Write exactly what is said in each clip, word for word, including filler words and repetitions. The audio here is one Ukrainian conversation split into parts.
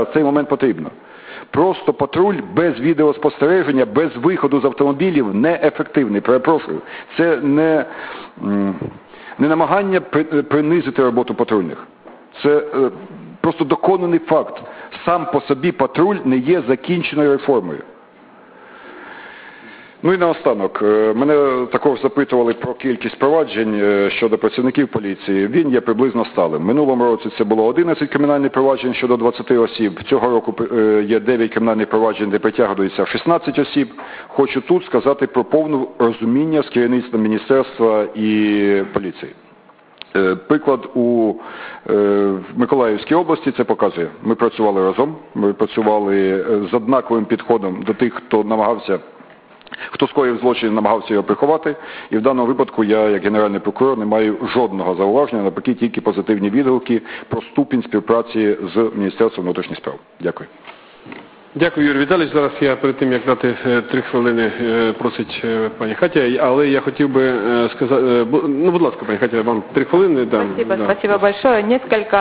В цей момент потрібно. Просто патруль без відеоспостереження, без виходу з автомобілів неефективний. Перепрошую. Це не, не намагання принизити роботу патрульних. Це просто доконаний факт. Сам по собі патруль не є закінченою реформою. Ну і наостанок, мене також запитували про кількість проваджень щодо працівників поліції. Він є приблизно сталим. Минулому році це було одинадцять кримінальних проваджень щодо двадцяти осіб. Цього року є дев'ять кримінальних проваджень, де притягується шістнадцять осіб. Хочу тут сказати про повне розуміння з керівництвом міністерства і поліції. Приклад у Миколаївській області це показує. Ми працювали разом, ми працювали з однаковим підходом до тих, хто намагався Хто скоїв злочин, намагався його приховати, і в даному випадку я, як генеральний прокурор, не маю жодного зауваження, навпаки, тільки позитивні відгуки про ступінь співпраці з Міністерством внутрішніх справ. Дякую. Дякую, Юрій Віталійович. Зараз я перед тим, як дати три хвилини, просить пані Хатя, але я хотів би сказати, ну, будь ласка, пані Хатя, вам три хвилини дам. Спасибо, да. спасибо большое. Несколько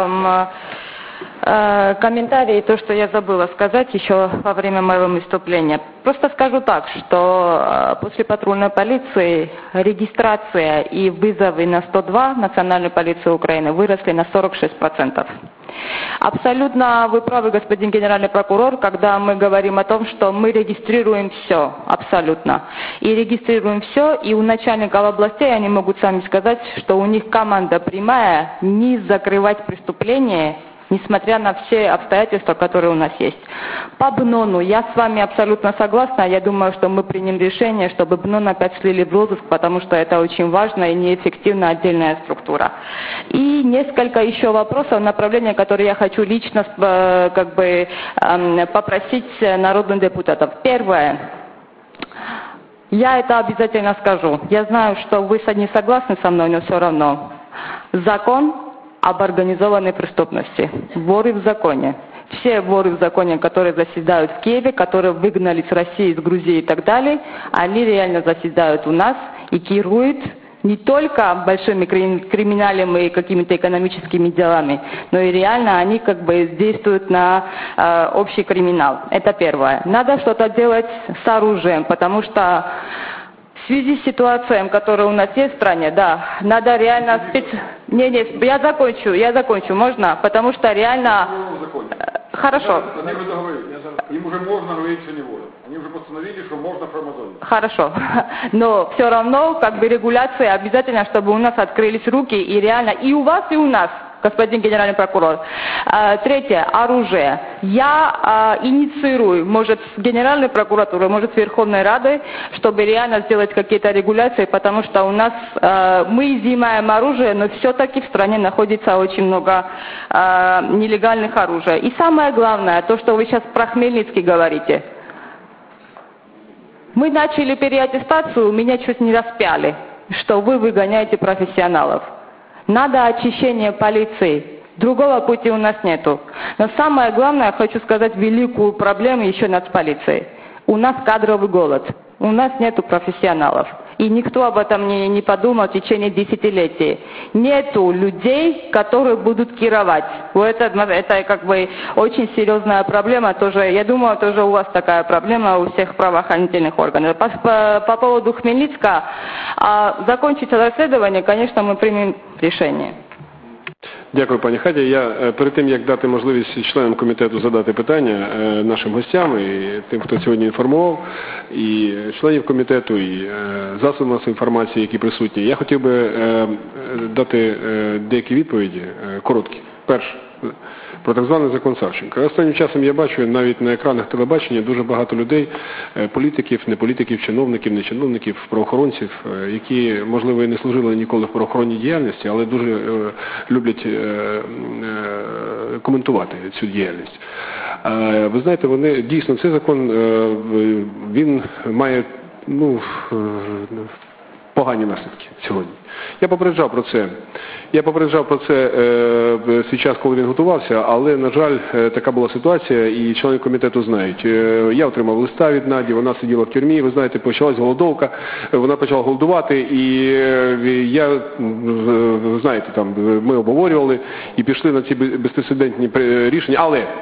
комментарий, то, что я забыла сказать еще во время моего выступления. Просто скажу так, что после патрульной полиции регистрация и вызовы на сто два Национальной полиции Украины выросли на сорок шесть процентов. Абсолютно вы правы, господин генеральный прокурор, когда мы говорим о том, что мы регистрируем все, абсолютно. И регистрируем все, и у начальников областей они могут сами сказать, что у них команда прямая не закрывать преступления, несмотря на все обстоятельства, которые у нас есть. По БНОНу я с вами абсолютно согласна. Я думаю, что мы примем решение, чтобы БНОН опять слили в розыск, потому что это очень важно и неэффективна отдельная структура. И несколько еще вопросов, направления, которые я хочу лично как бы, попросить народных депутатов. Первое. Я это обязательно скажу. Я знаю, что вы не согласны со мной, но все равно. Закон об организованной преступности. Воры в законе. Все воры в законе, которые заседают в Киеве, которые выгнали с России, с Грузии и так далее, они реально заседают у нас и керуют не только большими криминалами и какими-то экономическими делами, но и реально они как бы действуют на э, общий криминал. Это первое. Надо что-то делать с оружием, потому что в связи с ситуацией, которая у нас есть в стране, да, надо реально специ... Не, не, я закончу, я закончу, можно? Потому что реально... Хорошо. Им уже можно говорить, что не воля. Они уже постановили, что можно промазонить. Хорошо. Но все равно, как бы регуляция обязательно, чтобы у нас открылись руки и реально, и у вас, и у нас, господин генеральный прокурор. Третье. Оружие. Я инициирую, может, с Генеральной прокуратурой, может, с Верховной Радой, чтобы реально сделать какие-то регуляции, потому что у нас мы изъимаем оружие, но все-таки в стране находится очень много нелегальных оружий. И самое главное, то, что вы сейчас про Хмельницкий говорите. Мы начали переаттестацию, меня чуть не распяли, что вы выгоняете профессионалов. Надо очищение полиции. Другого пути у нас нету. Но самое главное, хочу сказать великую проблему еще над полицией. У нас кадровый голод. У нас нету профессионалов. И никто об этом не, не подумал в течение десятилетий. Нету людей, которые будут кировать. Это, это как бы очень серьезная проблема. Тоже, я думаю, тоже у вас такая проблема у всех правоохранительных органов. По, по, по поводу Хмельницка, а, закончится расследование, конечно, мы примем решение. Дякую, пані Хатя. Я перед тим, як дати можливість членам комітету задати питання нашим гостям і тим, хто сьогодні інформував, і членів комітету, і засобів масової інформації, які присутні, я хотів би дати деякі відповіді, короткі. Перше, про так званий закон Савченка. Останнім часом я бачу навіть на екранах телебачення дуже багато людей, політиків, не політиків, чиновників, не чиновників, правоохоронців, які, можливо, і не служили ніколи в правоохоронній діяльності, але дуже люблять коментувати цю діяльність. Ви знаєте, вони, дійсно, цей закон, він має, ну, погані наслідки сьогодні. Я попереджав про це. Я попереджав про це е, свій час, коли він готувався, але, на жаль, е, така була ситуація, і члени комітету знають. Е, я отримав листа від Наді, вона сиділа в тюрмі, ви знаєте, почалась голодовка, вона почала голодувати, і е, я, е, знаєте, там, ми обговорювали і пішли на ці безпрецедентні рішення, але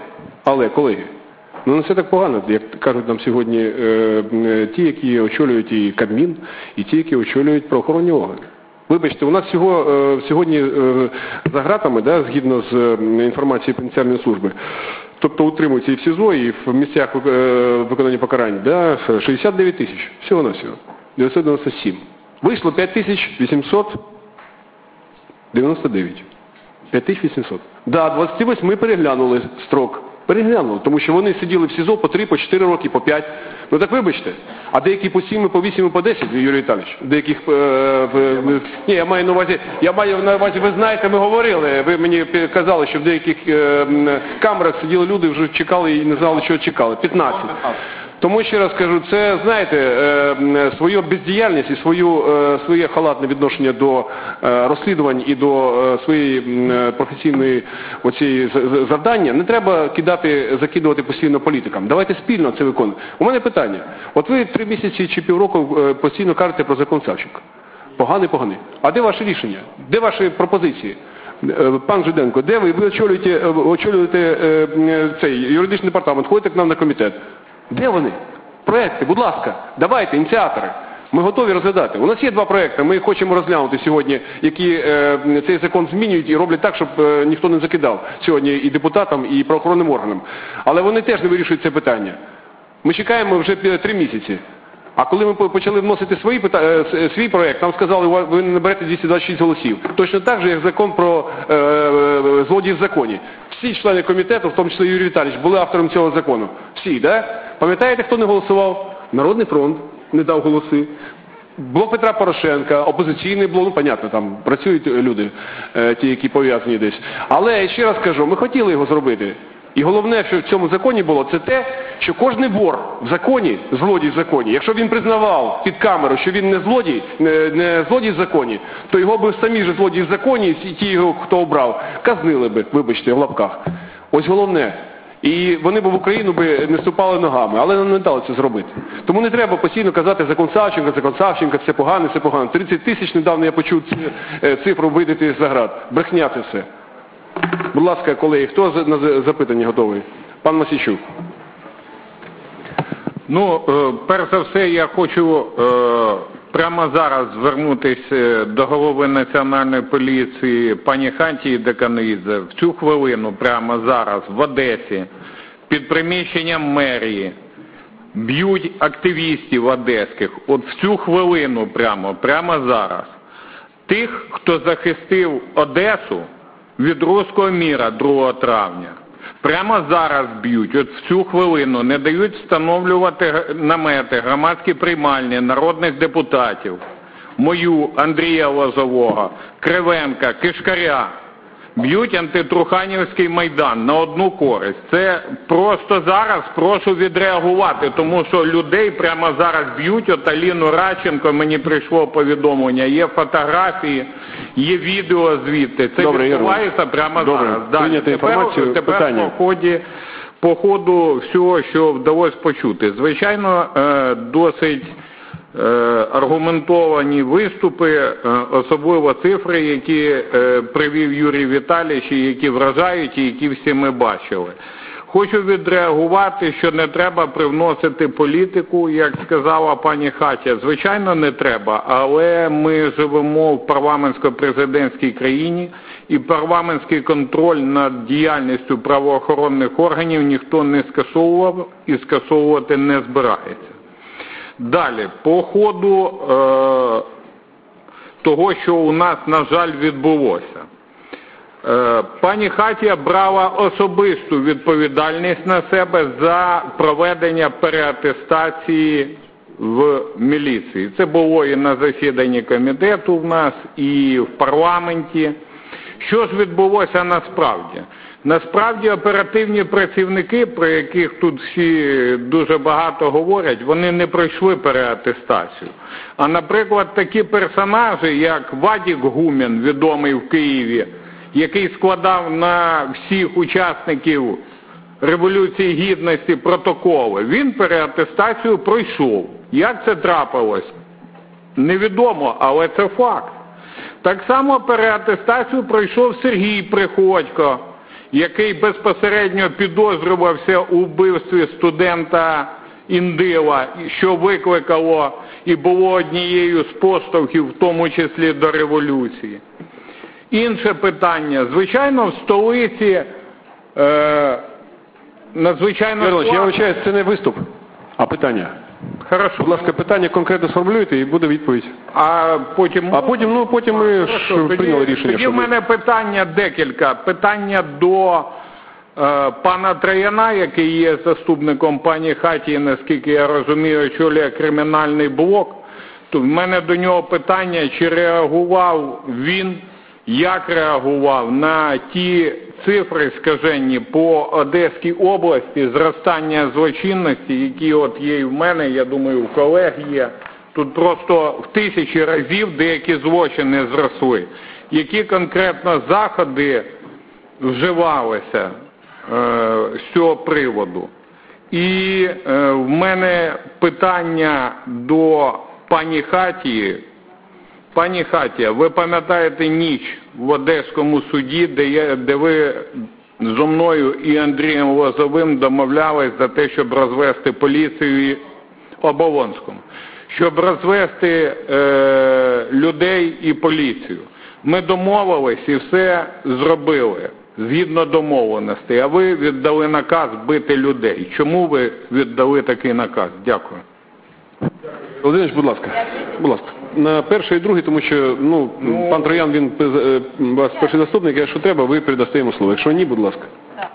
Але, колеги, ну не все так погано, як кажуть нам сьогодні е, ті, які очолюють і Кабмін, і ті, які очолюють правоохоронні органи. Вибачте, у нас всього, е, сьогодні е, за ґратами, да, згідно з е, інформацією пенітенціарної служби, тобто утримуються і в СІЗО, і в місцях е, виконання покарань, да, шістдесят дев'ять тисяч, всього-навсього, дев'ятсот дев'яносто сім. Вийшло п'ять тисяч вісімсот дев'яносто дев'ять. п'ять тисяч вісімсот. Да, двадцять восьми ми переглянули строк. Переглянули, тому що вони сиділи в СІЗО по три, по чотири роки, по п'ять. Ну так вибачте. А деякі по сім, по вісім, по десять, Юрій Віталійович. Деяких, е, е, ні, я маю на увазі, я маю на увазі, ви знаєте, ми говорили, ви мені казали, що в деяких е, камерах сиділи люди, вже чекали і не знали, що чекали. п'ятнадцять. Тому ще раз кажу, це, знаєте, е, свою бездіяльність і свою, е, своє халатне відношення до е, розслідувань і до е, своєї е, професійної оцієї завдання не треба кидати, закидувати постійно політикам. Давайте спільно це виконуємо. У мене питання. От ви три місяці чи півроку е, постійно кажете про закон Савченка. Поганий, поганий. А де ваше рішення? Де ваші пропозиції? Пан Жиденко, де ви? Ви очолюєте, очолюєте е, цей юридичний департамент, ходите к нам на комітет. Де вони? Проекти, будь ласка, давайте, ініціатори. Ми готові розглядати. У нас є два проекти, ми хочемо розглянути сьогодні, які е, цей закон змінюють і роблять так, щоб е, ніхто не закидав сьогодні і депутатам, і правоохоронним органам. Але вони теж не вирішують це питання. Ми чекаємо вже три місяці. А коли ми почали вносити свої питання, свій проект, нам сказали, ви не наберете двісті двадцять шість голосів. Точно так же, як закон про е, е, злодії в законі. Всі члени комітету, в тому числі Юрій Віталійович, були автором цього закону. Всі, да? Пам'ятаєте, хто не голосував? Народний фронт не дав голоси. Блок Петра Порошенка, опозиційний блок, ну, понятно, там працюють люди, е, ті, які пов'язані десь. Але, я ще раз кажу, ми хотіли його зробити. І головне, що в цьому законі було, це те, що кожний вор в законі, злодій в законі, якщо він признавав під камеру, що він не злодій, не, не злодій в законі, то його би самі ж злодії в законі, ті його, хто обрав, казнили би, вибачте, в лапках. Ось головне. І вони б в Україну би не ступали ногами, але нам не дали це зробити. Тому не треба постійно казати закон Савченка, закон Савченка, все погано, все погано. тридцять тисяч недавно я почув цифру видати за град. Брехня це все. Будь ласка, колеги, хто на запитання готовий? Пан Мосійчук. Ну, перш за все, я хочу прямо зараз звернутися до голови Національної поліції пані Хатії Деканидзе. В цю хвилину, прямо зараз, в Одесі, під приміщенням мерії, б'ють активістів одеських. От в цю хвилину прямо, прямо зараз. Тих, хто захистив Одесу від руського міра другого травня. Прямо зараз б'ють, от в цю хвилину, не дають встановлювати намети, громадські приймальні народних депутатів. Мою, Андрія Лозового, Кривенка, Кишкаря. Б'ють антитруханівський Майдан на одну користь. Це просто зараз прошу відреагувати, тому що людей прямо зараз б'ють. От Аліну Радченко, мені прийшло повідомлення, є фотографії, є відео звідти. Це Добре, відбувається прямо Добре. зараз. Далі. Тепер, тепер по ході, по ходу всього, що вдалося почути. Звичайно, досить аргументовані виступи, особливо цифри, які привів Юрій Віталійович, які вражають і які всі ми бачили. Хочу відреагувати, що не треба привносити політику, як сказала пані Хатя. Звичайно, не треба, але ми живемо в парламентсько-президентській країні, і парламентський контроль над діяльністю правоохоронних органів ніхто не скасовував і скасовувати не збирається. Далі, по ходу е, того, що у нас, на жаль, відбулося. Е, пані Хатія брала особисту відповідальність на себе за проведення переатестації в міліції. Це було і на засіданні комітету в нас, і в парламенті. Що ж відбулося насправді? Насправді оперативні працівники, про яких тут всі дуже багато говорять, вони не пройшли переатестацію. А, наприклад, такі персонажі, як Вадік Гумін, відомий в Києві, який складав на всіх учасників Революції Гідності протоколи, він переатестацію пройшов. Як це трапилось? Невідомо, але це факт. Так само переатестацію пройшов Сергій Приходько, який безпосередньо підозрювався у вбивстві студента Індила, що викликало і було однією з поштовхів, в тому числі до революції. Інше питання. Звичайно, в столиці е, надзвичайно... Ігор Іванович, я вибачаюсь, це не виступ, а питання. Хорошо. Будь ласка, питання конкретно сформулюйте і буде відповідь. А потім... А потім, ну, потім ми Хорошо, ж тоді, прийняли рішення. Тоді в мене питання декілька. Питання до е, пана Трояна, який є заступником пані Хаті, наскільки я розумію, очолює кримінальний блок. То в мене до нього питання, чи реагував він, як реагував на ті цифри скажені по Одеській області, зростання злочинності, які от є і в мене, я думаю, у колег є. Тут просто в тисячі разів деякі злочини зросли. Які конкретно заходи вживалися е, з цього приводу? І е, в мене питання до пані Хатії. Пані Хатія, ви пам'ятаєте ніч в Одеському суді, де, я, де ви зо мною і Андрієм Лозовим домовлялись за те, щоб розвести поліцію Оболонському, щоб розвести е, людей і поліцію. Ми домовились і все зробили згідно домовленостей, а ви віддали наказ бити людей. Чому ви віддали такий наказ? Дякую. Володимирович, будь ласка. Будь ласка. На перший і другий, тому що, ну, ну пан Троян, він у вас перший заступник, якщо треба, ви передасте йому слово. Якщо ні, будь ласка. Да.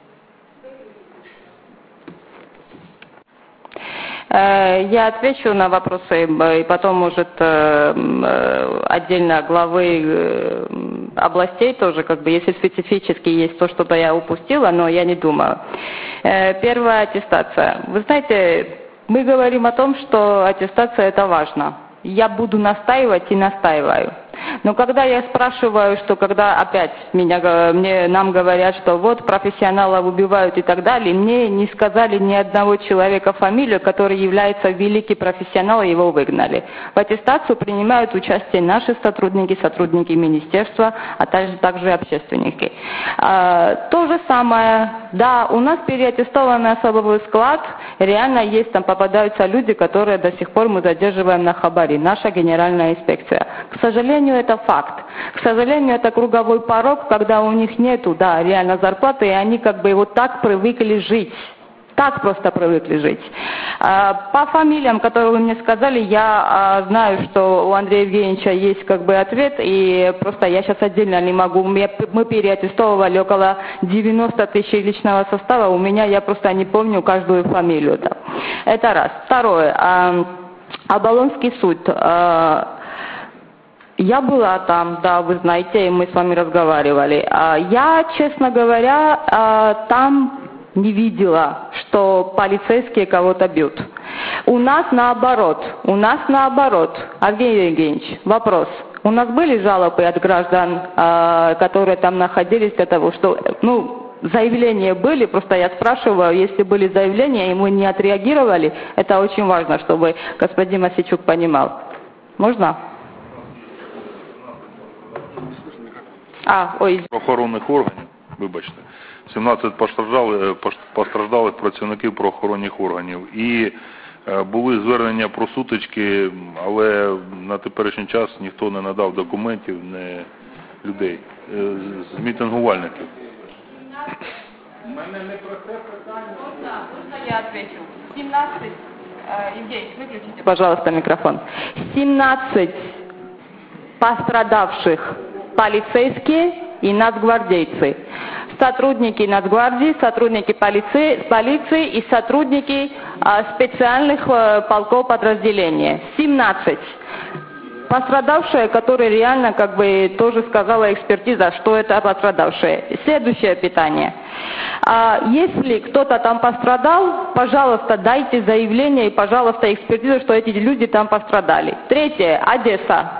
Я отвечу на вопросы, и потом, может, отдельно главы областей тоже, как бы, если специфически есть то, что-то я упустила, но я не думаю. Первая аттестация. Вы знаете, мы говорим о том, что аттестация – это важно. Я буду настаивать и настаиваю. Но когда я спрашиваю, что когда опять меня, мне, нам говорят, что вот профессионалов убивают и так далее, мне не сказали ни одного человека фамилию, который является великий профессионал, и его выгнали. В аттестацию принимают участие наши сотрудники, сотрудники министерства, а также, также общественники. А, то же самое, да, у нас переаттестованный особый склад, реально есть, там попадаются люди, которые до сих пор мы задерживаем на хабаре, наша генеральная инспекция. К сожалению, это факт. К сожалению, это круговой порог, когда у них нету, да, реально зарплаты, и они как бы вот так привыкли жить. Так просто привыкли жить. По фамилиям, которые вы мне сказали, я знаю, что у Андрея Евгеньевича есть как бы ответ, и просто я сейчас отдельно не могу. Мы переаттестовывали около девяноста тысяч личного состава, у меня я просто не помню каждую фамилию. Да. Это раз. Второе. Оболонский суд. Я была там, да, вы знаете, и мы с вами разговаривали. Я, честно говоря, там не видела, что полицейские кого-то бьют. У нас наоборот, у нас наоборот. Евгений Евгеньевич, вопрос. У нас были жалобы от граждан, которые там находились для того, что, ну, заявления были, просто я спрашиваю, если были заявления, и мы не отреагировали, это очень важно, чтобы господин Масичук понимал. Можно? А, ой. Правоохоронних органів, вибачте, сімнадцять постраждалих, постраждалих працівників правоохоронних органів. І е, були звернення про сутички, але на теперішній час ніхто не надав документів, не людей, е, з мітингувальників. У мене не про це питання. Можно, можно я отвечу? семнадцать, Евгений, выключите, пожалуйста, микрофон. семнадцать пострадавших полицейские и нацгвардейцы. Сотрудники Нацгвардии, сотрудники полиции, полиции и сотрудники а, специальных а, полков подразделения. семнадцать. Пострадавшие, которые реально, как бы, тоже сказала экспертиза, что это пострадавшие. Следующее питание. А, если кто-то там пострадал, пожалуйста, дайте заявление и, пожалуйста, экспертизу, что эти люди там пострадали. Третье, Одесса.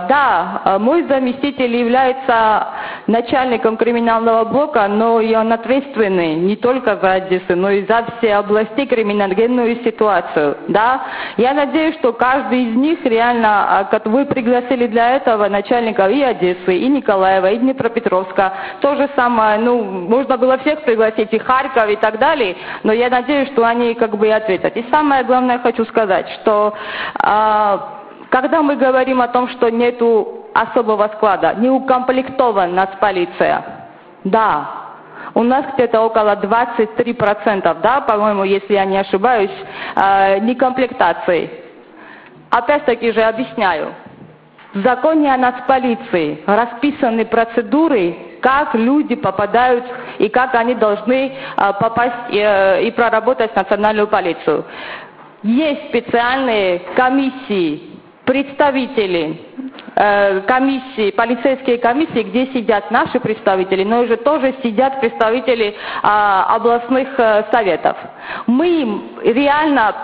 Да, мой заместитель является начальником криминального блока, но и он ответственный не только за Одессу, но и за все области криминогенную ситуацию. Да? Я надеюсь, что каждый из них реально, вы пригласили для этого начальников и Одессы, и Николаева, и Днепропетровска. То же самое, ну, можно было всех пригласить, и Харьков, и так далее, но я надеюсь, что они как бы и ответят. И самое главное хочу сказать, что э, когда мы говорим о том, что нету особого склада, не укомплектована нацполиция, да, у нас где-то около двадцать три процента, да, по-моему, если я не ошибаюсь, э, некомплектации. Опять-таки же объясняю. В законе о нацполиции расписаны процедуры, как люди попадают и как они должны э, попасть э, и проработать в национальную полицию. Есть специальные комиссии, представители э, комиссии, полицейские комиссии, где сидят наши представители, но уже тоже сидят представители э, областных э, советов. Мы им реально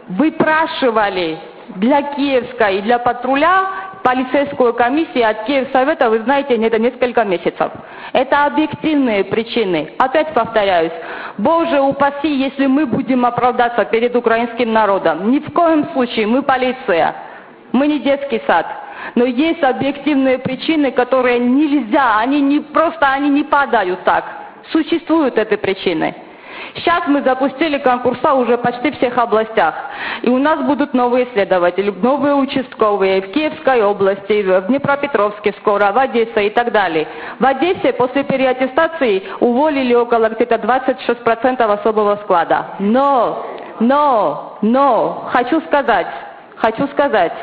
выпрашивали для Киевской и для патруля полицейскую комиссию от Киевсовета, вы знаете, это несколько месяцев. Это объективные причины. Опять повторяюсь, Боже упаси, если мы будем оправдаться перед украинским народом. Ни в коем случае, мы полиция, мы не детский сад. Но есть объективные причины, которые нельзя, они не просто они не падают так. Существуют эти причины. Сейчас мы запустили конкурса уже почти в всех областях. И у нас будут новые следователи, новые участковые в Киевской области, в Днепропетровске скоро, в Одессе и так далее. В Одессе после переаттестации уволили около где-то двадцать шесть процентов особого склада. Но, но, но, хочу сказать, хочу сказать,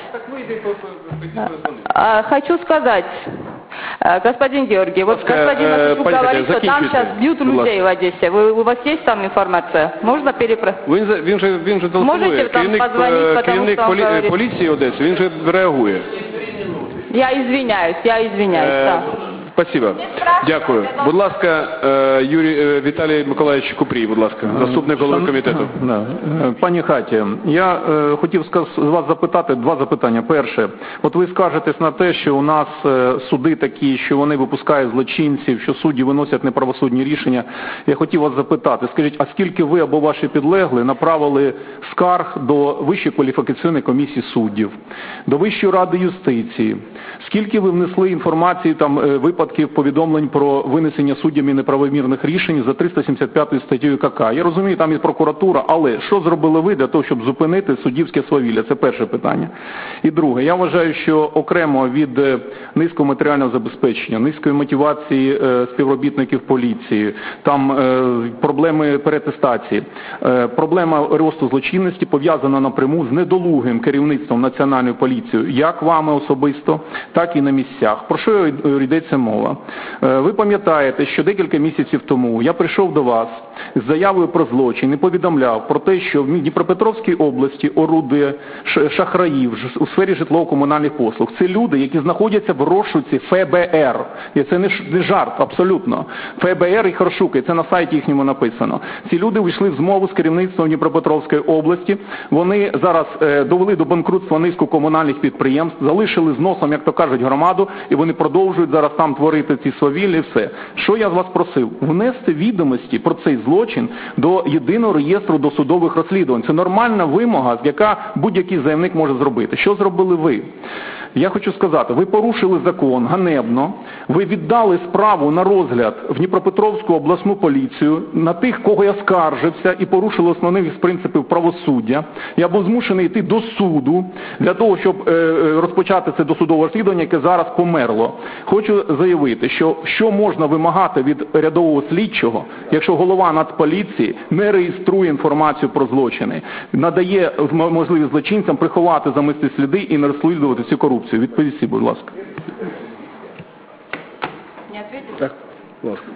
хочу сказать, господин Георгий, вот господин Матушук говорит, что там сейчас бьют людей в Одессе. Вы, у вас есть там информация? Можно перепросить? Він, же- він же, він же телефонує. там Керівник, позвонить, е, потому керівник що він полі- говорить. поліції Одеси, він же реагує. Я извиняюсь, я извиняюсь, Е, да. Спасибо. Дякую. Будь ласка, е, Юрій, е, Віталій Миколаївич Купрій, будь ласка, заступник голови комітету. Да. Е, Пані Хаті, я е, хотів сказ- з вас запитати два запитання. Перше, от ви скажетесь на те, що у нас е, суди такі, що вони випускають злочинців, що судді виносять неправосудні рішення. Я хотів вас запитати, скажіть, а скільки ви або ваші підлеглі направили скарг до Вищої кваліфікаційної комісії суддів, до Вищої ради юстиції? Скільки ви внесли інформації, там, е, випадків повідомлень про винесення суддями неправомірних рішень за триста сімдесят п'ятою статтею КК? Я розумію, там і прокуратура, але що зробили ви для того, щоб зупинити суддівське свавілля? Це перше питання. І друге, я вважаю, що окремо від е, низького матеріального забезпечення, низької мотивації е, співробітників поліції, там е, проблеми переатестації, е, проблема росту злочинності пов'язана напряму з недолугим керівництвом Національної поліції, як вами особисто, так і на місцях. Про що йдеться мова? Ви пам'ятаєте, що декілька місяців тому я прийшов до вас з заявою про злочин і повідомляв про те, що в Дніпропетровській області орудує шахраїв у сфері житлово-комунальних послуг. Це люди, які знаходяться в розшуці ФБР. І це не жарт, абсолютно. ФБР і розшуки, це на сайті їхньому написано. Ці люди вийшли в змову з керівництвом Дніпропетровської області. Вони зараз е, довели до банкрутства низку комунальних підприємств, залишили з носом, як то кажуть, громаду, і вони продовжують зараз там творити ці свавілля і все. Що я з вас просив? Внести відомості про цей злочин до єдиного реєстру досудових розслідувань. Це нормальна вимога, яка будь-який заявник може зробити. Що зробили ви? Я хочу сказати, ви порушили закон ганебно, ви віддали справу на розгляд в Дніпропетровську обласну поліцію на тих, кого я скаржився, і порушили основних принципів правосуддя. Я був змушений йти до суду для того, щоб е, розпочати це досудове розслідування, яке зараз померло. Хочу заявити, що що можна вимагати від рядового слідчого, якщо голова Нацполіції не реєструє інформацію про злочини, надає можливість злочинцям приховати замисні сліди і не розслідувати цю корупцію. Відповісти, будь ласка. Не ответите? Так, будь ласка.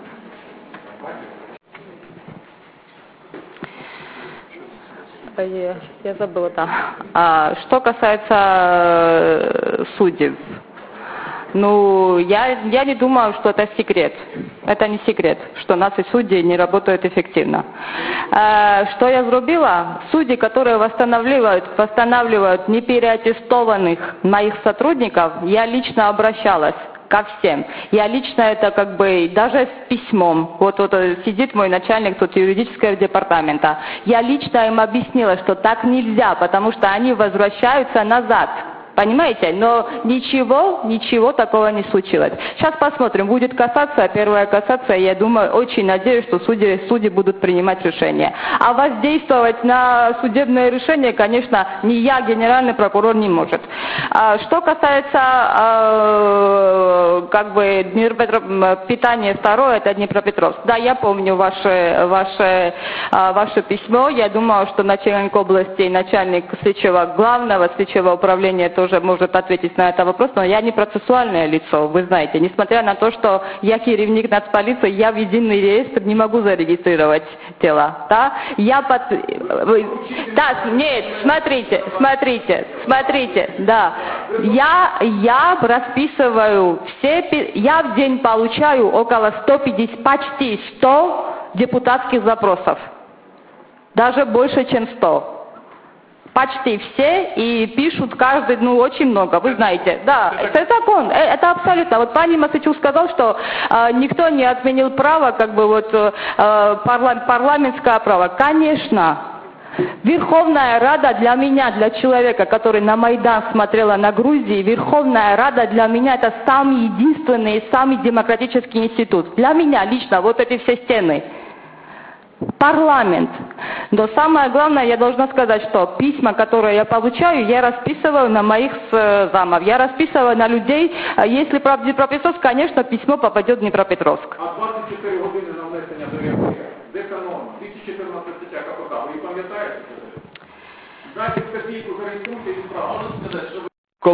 Я, я забыла там. А, что касается э, судей, ну, я, я не думаю, что это секрет. Это не секрет, что наши судьи не работают эффективно. Э, что я сделала? Судьи, которые восстанавливают, восстанавливают непереаттестованных моих сотрудников, я лично обращалась ко всем. Я лично это как бы даже с письмом, вот, вот сидит мой начальник тут юридического департамента, я лично им объяснила, что так нельзя, потому что они возвращаются назад. Понимаете? Но ничего, ничего такого не случилось. Сейчас посмотрим. Будет кассация, первая кассация, я думаю, очень надеюсь, что судьи, судьи будут принимать решения. А воздействовать на судебное решение, конечно, ни я, генеральный прокурор, не может. А, что касается а, как бы питания второе, это Днепропетровск. Да, я помню ваше, ваше, а, ваше письмо. Я думаю, что начальник области и начальник следчего, главного следчего управления тоже уже может ответить на этот вопрос, но я не процессуальное лицо, вы знаете. Несмотря на то, что я керівник нацполиции, я в единый реестр не могу зарегистрировать дела. Да? Я под... Да, нет, смотрите, смотрите, смотрите, да. Я, я расписываю все... Я в день получаю около ста пятидесяти, почти ста депутатских запросов. Даже больше, чем сто. Почти все, и пишут каждый, ну, очень много, вы знаете. Да, это закон, это абсолютно. Вот пани Масычук сказал, что э, никто не отменил право, как бы вот э, парла, парламентское право. Конечно, Верховная Рада для меня, для человека, который на Майдан смотрела на Грузии, Верховная Рада для меня это самый единственный, самый демократический институт. Для меня лично вот эти все стены. Парламент. Но самое главное, я должна сказать, что письма, которые я получаю, я расписываю на моих замов, я расписываю на людей. Если про Днепропетровск, конечно, письмо попадет в Днепропетровск. А двадцять чотири години на внесення заявки. Де ця норма? двісті чотирнадцята стаття КПК. Ви її пам'ятаєте? Дайте копійку, зареєструйте і справу.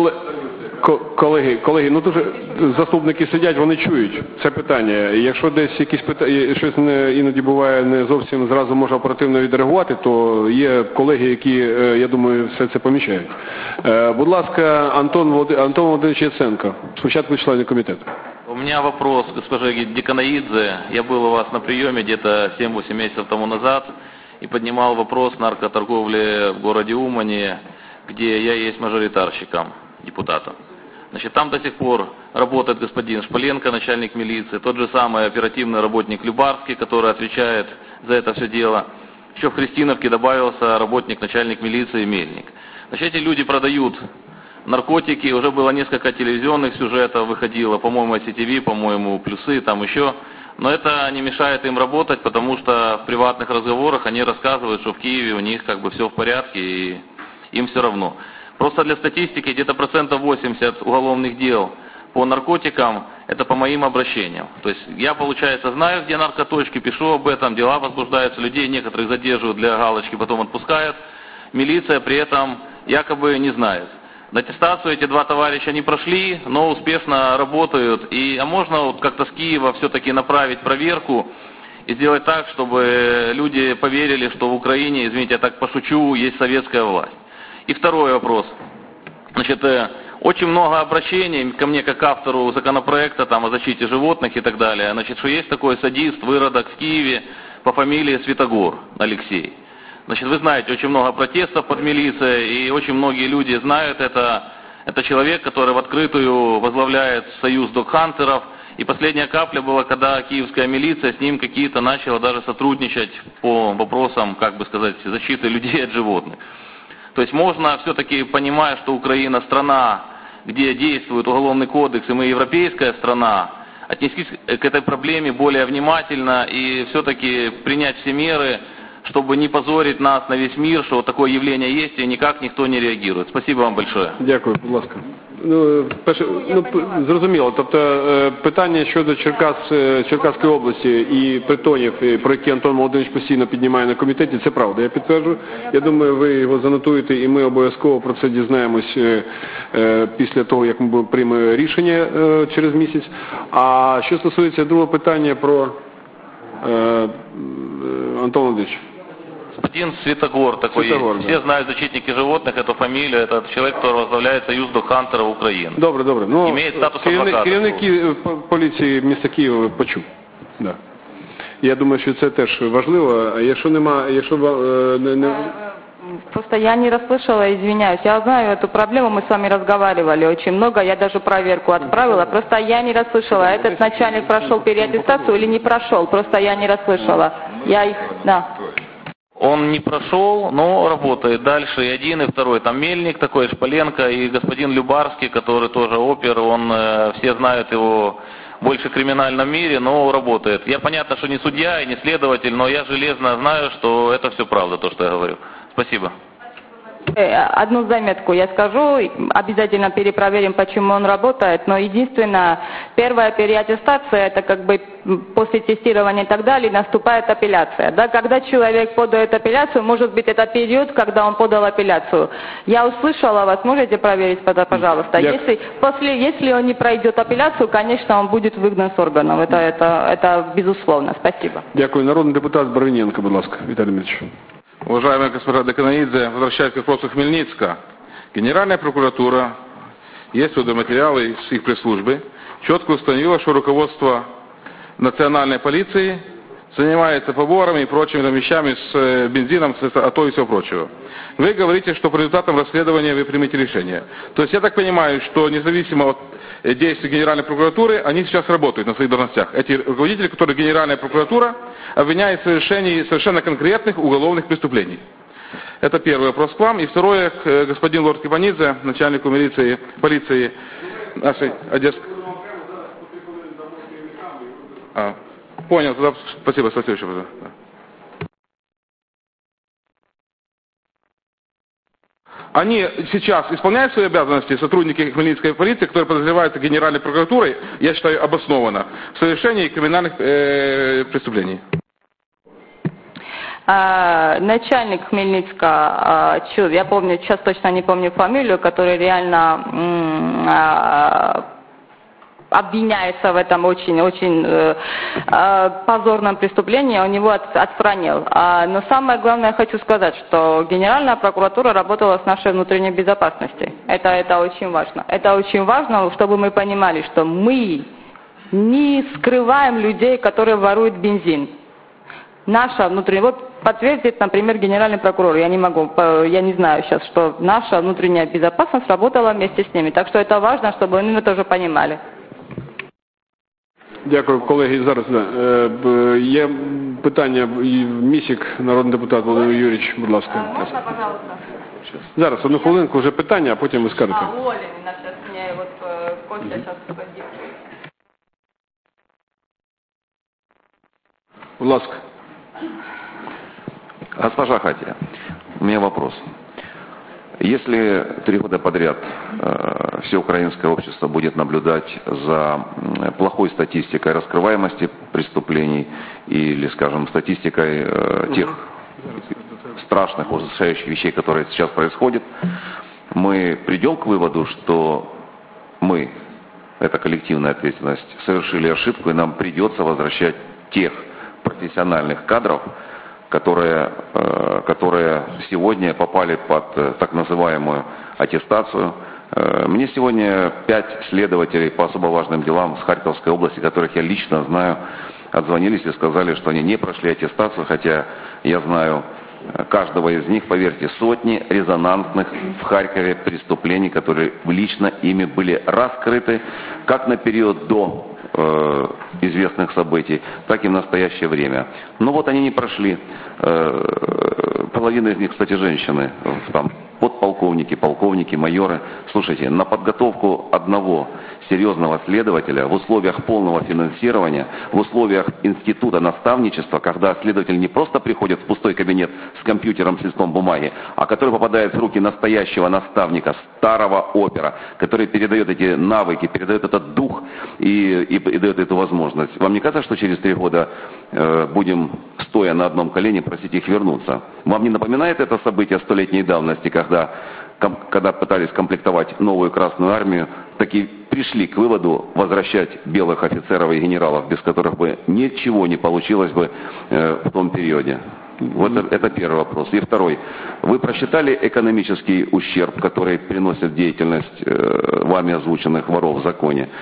Колеги, колеги, ну дуже заступники сидять, вони чують це питання. Якщо десь якісь питання, щось не, іноді буває не зовсім зразу може оперативно відреагувати, то є колеги, які, я думаю, все це помічають. Будь ласка, Антон Володимирович, Антон Володимирович Яценко, спочатку члени комітету. У меня вопрос к госпоже Деканоидзе. Я был у вас на приеме где-то семь-восемь месяцев тому назад и поднимал вопрос наркоторговли в городе Умани, где я есть мажоритарщиком, депутатом. Значит, там до сих пор работает господин Шпаленко, начальник милиции, тот же самый оперативный работник Любарский, который отвечает за это все дело. Еще в Христиновке добавился работник, начальник милиции Мельник. Значит, эти люди продают наркотики, уже было несколько телевизионных сюжетов, выходило, по-моему, Си Ти Ви, по-моему, Плюсы, там еще. Но это не мешает им работать, потому что в приватных разговорах они рассказывают, что в Киеве у них как бы все в порядке и им все равно. Просто для статистики где-то процентов восемьдесят уголовных дел по наркотикам это по моим обращениям. То есть я, получается, знаю, где наркоточки, пишу об этом, дела возбуждаются, людей некоторых задерживают для галочки, потом отпускают. Милиция при этом якобы не знает. Аттестацию эти два товарища не прошли, но успешно работают. И, а можно вот как-то с Киева все-таки направить проверку и сделать так, чтобы люди поверили, что в Украине, извините, я так пошучу, есть советская власть. И второй вопрос. Значит, очень много обращений ко мне как автору законопроекта там, о защите животных и так далее. Значит, что есть такой садист, выродок в Киеве по фамилии Святогор Алексей. Значит, вы знаете, очень много протестов под милицией, и очень многие люди знают это. Это человек, который в открытую возглавляет союз догхантеров. И последняя капля была, когда киевская милиция с ним какие-то начала даже сотрудничать по вопросам, как бы сказать, защиты людей от животных. То есть можно все-таки, понимая, что Украина страна, где действует уголовный кодекс, и мы европейская страна, отнестись к этой проблеме более внимательно и все-таки принять все меры, чтобы не позорить нас на весь мир, что такое явление есть, и никак никто не реагирует. Спасибо вам большое. Дякую, будь ласка. Ну, перше, ну, зрозуміло, тобто питання щодо Черкас, Черкаської області і притонів, про які Антон Володимирович постійно піднімає на комітеті, це правда, я підтверджую. Я думаю, ви його занотуєте, і ми обов'язково про це дізнаємось після того, як ми приймемо рішення через місяць. А що стосується другого питання про Антон Володимирович. Господин Святогор такой Святогор, есть. Да. Все знают защитники животных, эту фамилию, это человек, который возглавляет союз догхантеров Украины. Добре, добре. Ну, Имеет статус керівник, адвоката. керівник поліції міста Києва почув. Да. Я думаю, що це теж важливо. А якщо нема, якщо е, не, не... Просто я не расслышала, извиняюсь. Я знаю эту проблему, мы с вами разговаривали очень много, я даже проверку отправила. Просто я не расслышала, этот начальник прошел переаттестацию или не прошел. Просто я не расслышала. Я их, да. Он не прошел, но работает дальше. И один, и второй. Там Мельник такой, Шпаленко, и господин Любарский, который тоже опер. Он, э, все знают его больше в криминальном мире, но работает. Я, понятно, что не судья и не следователь, но я железно знаю, что это все правда, то, что я говорю. Спасибо. Одну заметку я скажу, обязательно перепроверим, почему он работает, но единственное, первая переаттестация, это как бы после тестирования и так далее, наступает апелляция. Да, когда человек подает апелляцию, может быть, это период, когда он подал апелляцию. Я услышала вас, можете проверить, пожалуйста. Я... Если, после, если он не пройдет апелляцию, конечно, он будет выгнан с органов. Это, это, это безусловно. Спасибо. Дякую. Народный депутат Барвиненко, будь ласка, Виталий Дмитриевич. Уважаемая госпожа Деканаидзе, возвращаясь к вопросу Хмельницка, Генеральная прокуратура, есть материалы с их пресс-службы, четко установила, что руководство национальной полиции занимается поборами и прочими там вещами с бензином, с АТО и всего прочего. Вы говорите, что по результатам расследования вы примете решение. То есть я так понимаю, что независимо от действий Генеральной прокуратуры, они сейчас работают на своих должностях. Эти руководители, которые Генеральная прокуратура обвиняет в совершении совершенно конкретных уголовных преступлений. Это первый вопрос к вам. И второе, к господину лорд Кибанидзе, начальнику милиции, полиции нашей Одесской. А, понял, тогда спасибо, следующий вопрос. Они сейчас исполняют свои обязанности, сотрудники Хмельницкой полиции, которые подозреваются Генеральной прокуратурой, я считаю, обоснованно, в совершении криминальных э, преступлений. А, начальник Хмельницка, а, я помню, сейчас точно не помню фамилию, который реально а, обвиняется в этом очень-очень э, э, позорном преступлении, он его от, отстранил. А, но самое главное, я хочу сказать, что Генеральная прокуратура работала с нашей внутренней безопасностью. Это, это очень важно. Это очень важно, чтобы мы понимали, что мы не скрываем людей, которые воруют бензин. Наша внутренняя, вот подтвердит, например, генеральный прокурор, я не могу, я не знаю сейчас, что наша внутренняя безопасность работала вместе с ними. Так что это важно, чтобы они это тоже понимали. Дякую, колеги. Зараз да. Є питання. Місік, народний депутат Володимир Юрійович, будь ласка. А, можна, пожалуйста? Зараз, одну хвилинку, вже питання, а потім ви скажете. А, Олі, зараз мені, от, Костя зараз подивиться. Будь ласка. Госпожа Хатия, у меня вопрос. Если три года подряд э, все украинское общество будет наблюдать за плохой статистикой раскрываемости преступлений или, скажем, статистикой э, тех страшных, ужасающих вещей, которые сейчас происходят, мы придем к выводу, что мы, это коллективная ответственность, совершили ошибку, и нам придется возвращать тех профессиональных кадров, которые, э, которые сегодня попали под э, так называемую аттестацию. Э, мне сегодня пять следователей по особо важным делам с Харьковской области, которых я лично знаю, отзвонились и сказали, что они не прошли аттестацию, хотя я знаю каждого из них, поверьте, сотни резонансных в Харькове преступлений, которые лично ими были раскрыты как на период до э, известных событий, так и в настоящее время. Но вот они не прошли. Э, половина из них, кстати, женщины, там, подполковники, полковники, майоры. Слушайте, на подготовку одного серьезного следователя в условиях полного финансирования, в условиях института наставничества, когда следователь не просто приходит в пустой кабинет с компьютером, с листом бумаги, а который попадает в руки настоящего наставника, старого опера, который передает эти навыки, передает этот дух и, и, и дает эту возможность. Вам не кажется, что через три года э, будем, стоя на одном колене, просить их вернуться? Вам не напоминает это событие столетней давности, когда, ком, когда пытались комплектовать новую Красную Армию, таки пришли к выводу возвращать белых офицеров и генералов, без которых бы ничего не получилось бы э, в том периоде? Вот это, это первый вопрос. И второй. Вы просчитали экономический ущерб, который приносит деятельность э, вами озвученных воров в законе?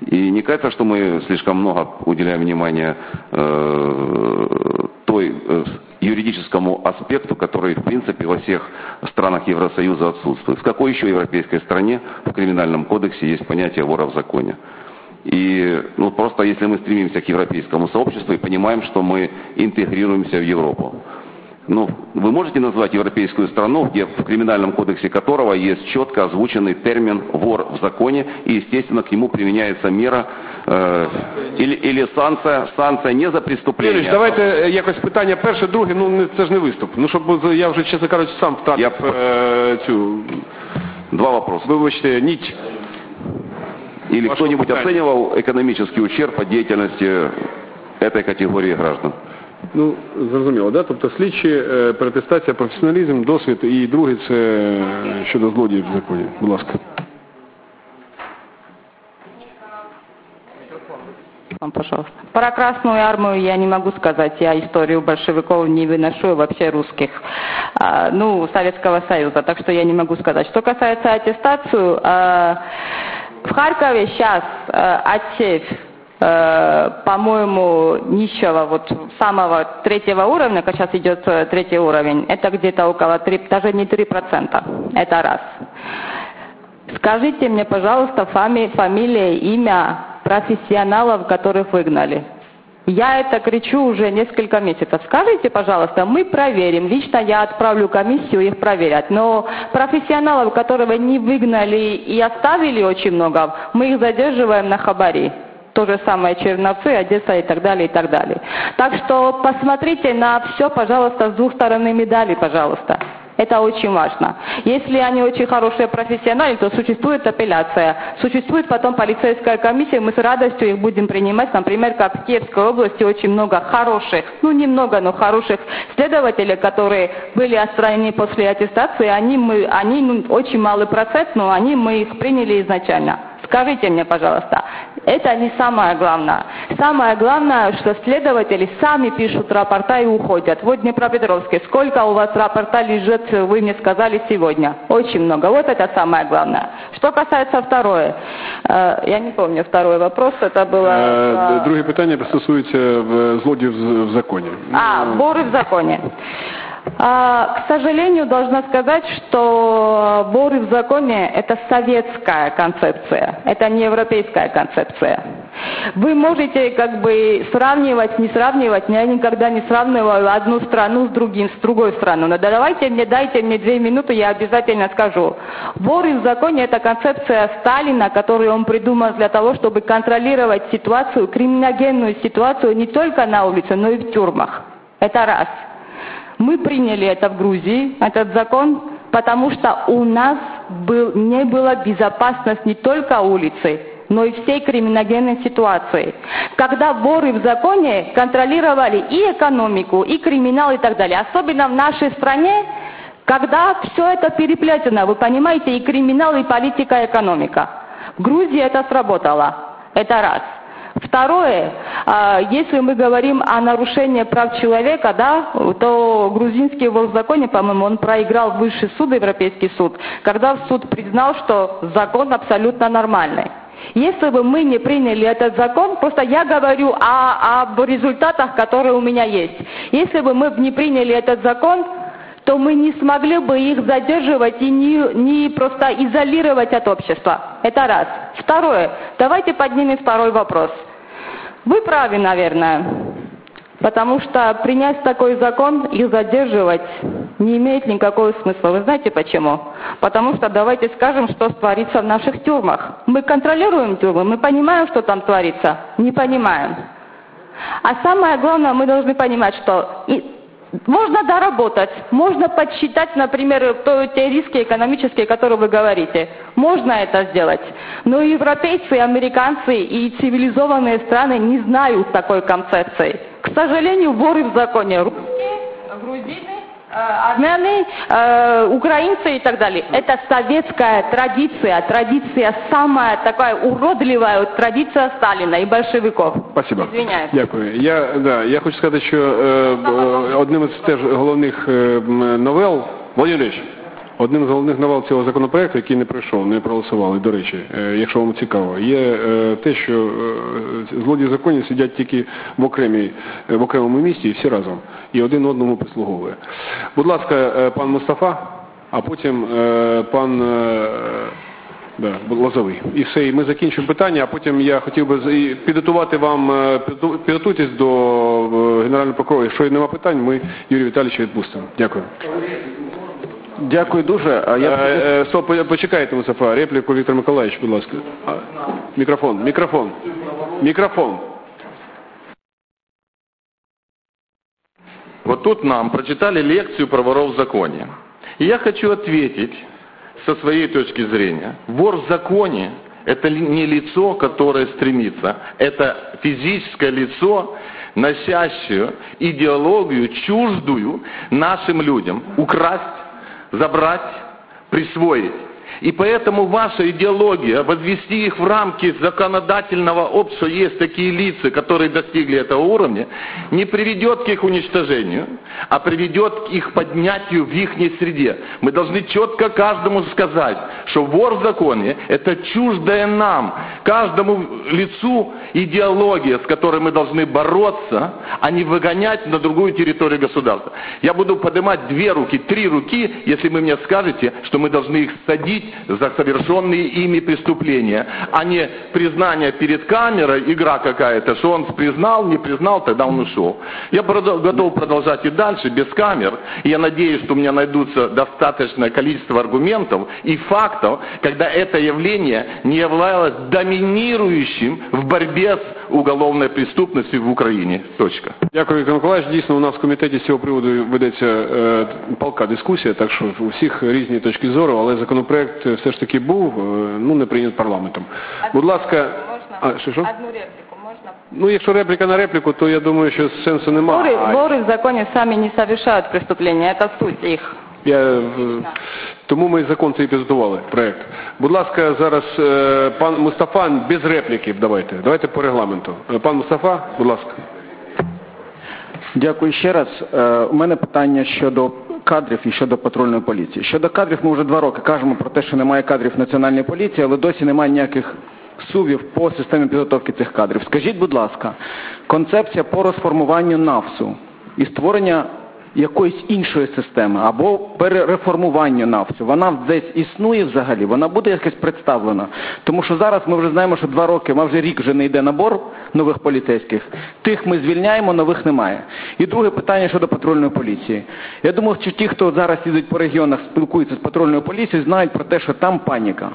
И не кажется, что мы слишком много уделяем внимания э, той э, юридическому аспекту, который, в принципе, во всех странах Евросоюза отсутствует. В какой еще европейской стране в Криминальном кодексе есть понятие вора в законе? И ну, просто если мы стремимся к европейскому сообществу и понимаем, что мы интегрируемся в Европу. Ну, вы можете назвать европейскую страну, где в Криминальном кодексе которого есть четко озвученный термин «вор в законе», и, естественно, к нему применяется мера э, или, или санкция, санкция не за преступление. Юрійович, давайте якось питання перше, друге, ну це ж не виступ. Ну, щоб я вже, чесно кажучи, сам втратив я... е, цю... Два вопроса. Вибачте, нить. Или кто-нибудь оценивал экономический ущерб от деятельности этой категории граждан? Ну, зрозуміло, да? Тобто слідчі, перетестація, професіоналізм, досвід і друге це щодо злодіїв в законі. Будь ласка. Пожалуйста. Про Красную Армию я не могу сказать, я историю большевиков не выношу, вообще русских, а, ну, Советского Союза, так что я не могу сказать. Что касается аттестацию, а, в Харькове сейчас а, отсев, по-моему, нищего, вот самого третьего уровня, как сейчас идет третий уровень, это где-то около три, даже не три процента. Это раз. Скажите мне, пожалуйста, фами, фамилия, имя профессионалов, которых выгнали. Я это кричу уже несколько месяцев. Скажите, пожалуйста, мы проверим. Лично я отправлю комиссию их проверять. Но профессионалов, которых не выгнали и оставили очень много, мы их задерживаем на хабари. То же самое Черновцы, Одесса и так далее, и так далее. Так что посмотрите на все, пожалуйста, с двух сторон медали, пожалуйста. Это очень важно. Если они очень хорошие профессионалы, то существует апелляция. Существует потом полицейская комиссия, мы с радостью их будем принимать. Например, как в Киевской области очень много хороших, ну немного, но хороших следователей, которые были отстранены после аттестации. Они, мы, они ну, очень малый процент, но они, мы их приняли изначально. Скажите мне, пожалуйста, это не самое главное. Самое главное, что следователи сами пишут рапорта и уходят. Вот Днепропетровский, сколько у вас рапорта лежит, вы мне сказали сегодня? Очень много. Вот это самое главное. Что касается второе, я не помню второй вопрос, это было... Друге питання стосується злодіїв в законі. А, воры в законе. А, к сожалению, должна сказать, что воры в законе – это советская концепция, это не европейская концепция. Вы можете как бы сравнивать, не сравнивать, я никогда не сравниваю одну страну с, другим, с другой страной. Но давайте мне, дайте мне две минуты, я обязательно скажу. Воры в законе – это концепция Сталина, которую он придумал для того, чтобы контролировать ситуацию, криминогенную ситуацию не только на улице, но и в тюрьмах. Это раз. Мы приняли это в Грузии, этот закон, потому что у нас был, не была безопасность не только улицы, но и всей криминогенной ситуации. Когда воры в законе контролировали и экономику, и криминал и так далее. Особенно в нашей стране, когда все это переплетено, вы понимаете, и криминал, и политика, и экономика. В Грузии это сработало. Это раз. Второе, если мы говорим о нарушении прав человека, да, то грузинский вор в законе, по-моему, он проиграл в высший суд, Европейский суд, когда суд признал, что закон абсолютно нормальный. Если бы мы не приняли этот закон, просто я говорю о, об результатах, которые у меня есть. Если бы мы не приняли этот закон, то мы не смогли бы их задерживать и не, не просто изолировать от общества. Это раз. Второе. Давайте поднимем второй вопрос. Вы правы, наверное, потому что принять такой закон, их задерживать не имеет никакого смысла. Вы знаете почему? Потому что давайте скажем, что творится в наших тюрьмах. Мы контролируем тюрьмы, мы понимаем, что там творится? Не понимаем. А самое главное, мы должны понимать, что... Можно доработать, можно подсчитать, например, те риски экономические, которые вы говорите. Можно это сделать. Но европейцы, американцы и цивилизованные страны не знают такой концепции. К сожалению, воры в законе. Русские, грузины, армяне, украинцы и так далее. Это советская традиция, традиция самая такая уродливая, традиция Сталина и большевиков. Спасибо. Извиняюсь. Дякую. Я, да, я хочу сказати, що е, одним із теж головних е, новел, Володимир Ильич, Одним з головних навал цього законопроекту, який не пройшов, не проголосували, до речі, якщо вам цікаво, є те, що злодії законів сидять тільки в, окремій, в окремому місці і всі разом, і один одному прислуговує. Будь ласка, пан Мустафа, а потім пан да, Лозовий. І все, і ми закінчимо питання, а потім я хотів би підготувати вам, підготуйтесь до Генерального прокурора. Якщо нема питань, ми Юрія Віталійовича відпустимо. Дякую. Дякую дуже. А я... Е, е, стоп, почекайте, Мустафа, репліку Віктор Миколаївич, будь ласка. А, мікрофон, мікрофон, мікрофон. Вот тут нам прочитали лекцию про воров в законе. И я хочу ответить со своей точки зрения. Вор в законе – это не лицо, которое стремится. Это физическое лицо, носящее идеологию, чуждую нашим людям. Украсть, забрать, присвоить. И поэтому ваша идеология, возвести их в рамки законодательного общества, есть такие лица, которые достигли этого уровня, не приведет к их уничтожению, а приведет к их поднятию в их среде. Мы должны четко каждому сказать, что вор в законе – это чуждая нам, каждому лицу идеология, с которой мы должны бороться, а не выгонять на другую территорию государства. Я буду поднимать две руки, три руки, если вы мне скажете, что мы должны их садить за совершенные ими преступления, а не признание перед камерой, игра какая-то, что он признал, не признал, тогда он ушел. Я готов продолжать и дальше, без камер, и я надеюсь, что у меня найдутся достаточное количество аргументов и фактов, когда это явление не являлось доминирующим в борьбе с уголовной преступностью в Україні. Точка. Дякую, Віктор Миколаївич. Дійсно, у нас в комітеті з цього приводу ведеться е, палка дискусія, так що у всіх різні точки зору, але законопроект все ж таки був, е, ну, не прийнят парламентом. Будь ласка, можна? А, що, що? Одну репліку можна? Ну, якщо репліка на репліку, то я думаю, що сенсу немає. Воры, воры в законе сами не совершают преступления, это суть их. Я, е, тому ми закон цей підготували, проект. Будь ласка, зараз е, пан Мустафа без репліки давайте. Давайте по регламенту. Е, Пан Мустафа, будь ласка. Дякую ще раз. Е, У мене питання щодо кадрів і щодо патрульної поліції. Щодо кадрів ми вже два роки кажемо про те, що немає кадрів Національної поліції, але досі немає ніяких сувів по системі підготовки цих кадрів. Скажіть, будь ласка, концепція по розформуванню НАВСу і створення якоїсь іншої системи або перереформування НАВСу, вона десь існує взагалі, вона буде якось представлена. Тому що зараз ми вже знаємо, що два роки, ми вже рік вже не йде набор нових поліцейських, тих ми звільняємо, нових немає. І друге питання щодо патрульної поліції. Я думаю, що ті, хто зараз їздить по регіонах, спілкуються з патрульною поліцією, знають про те, що там паніка.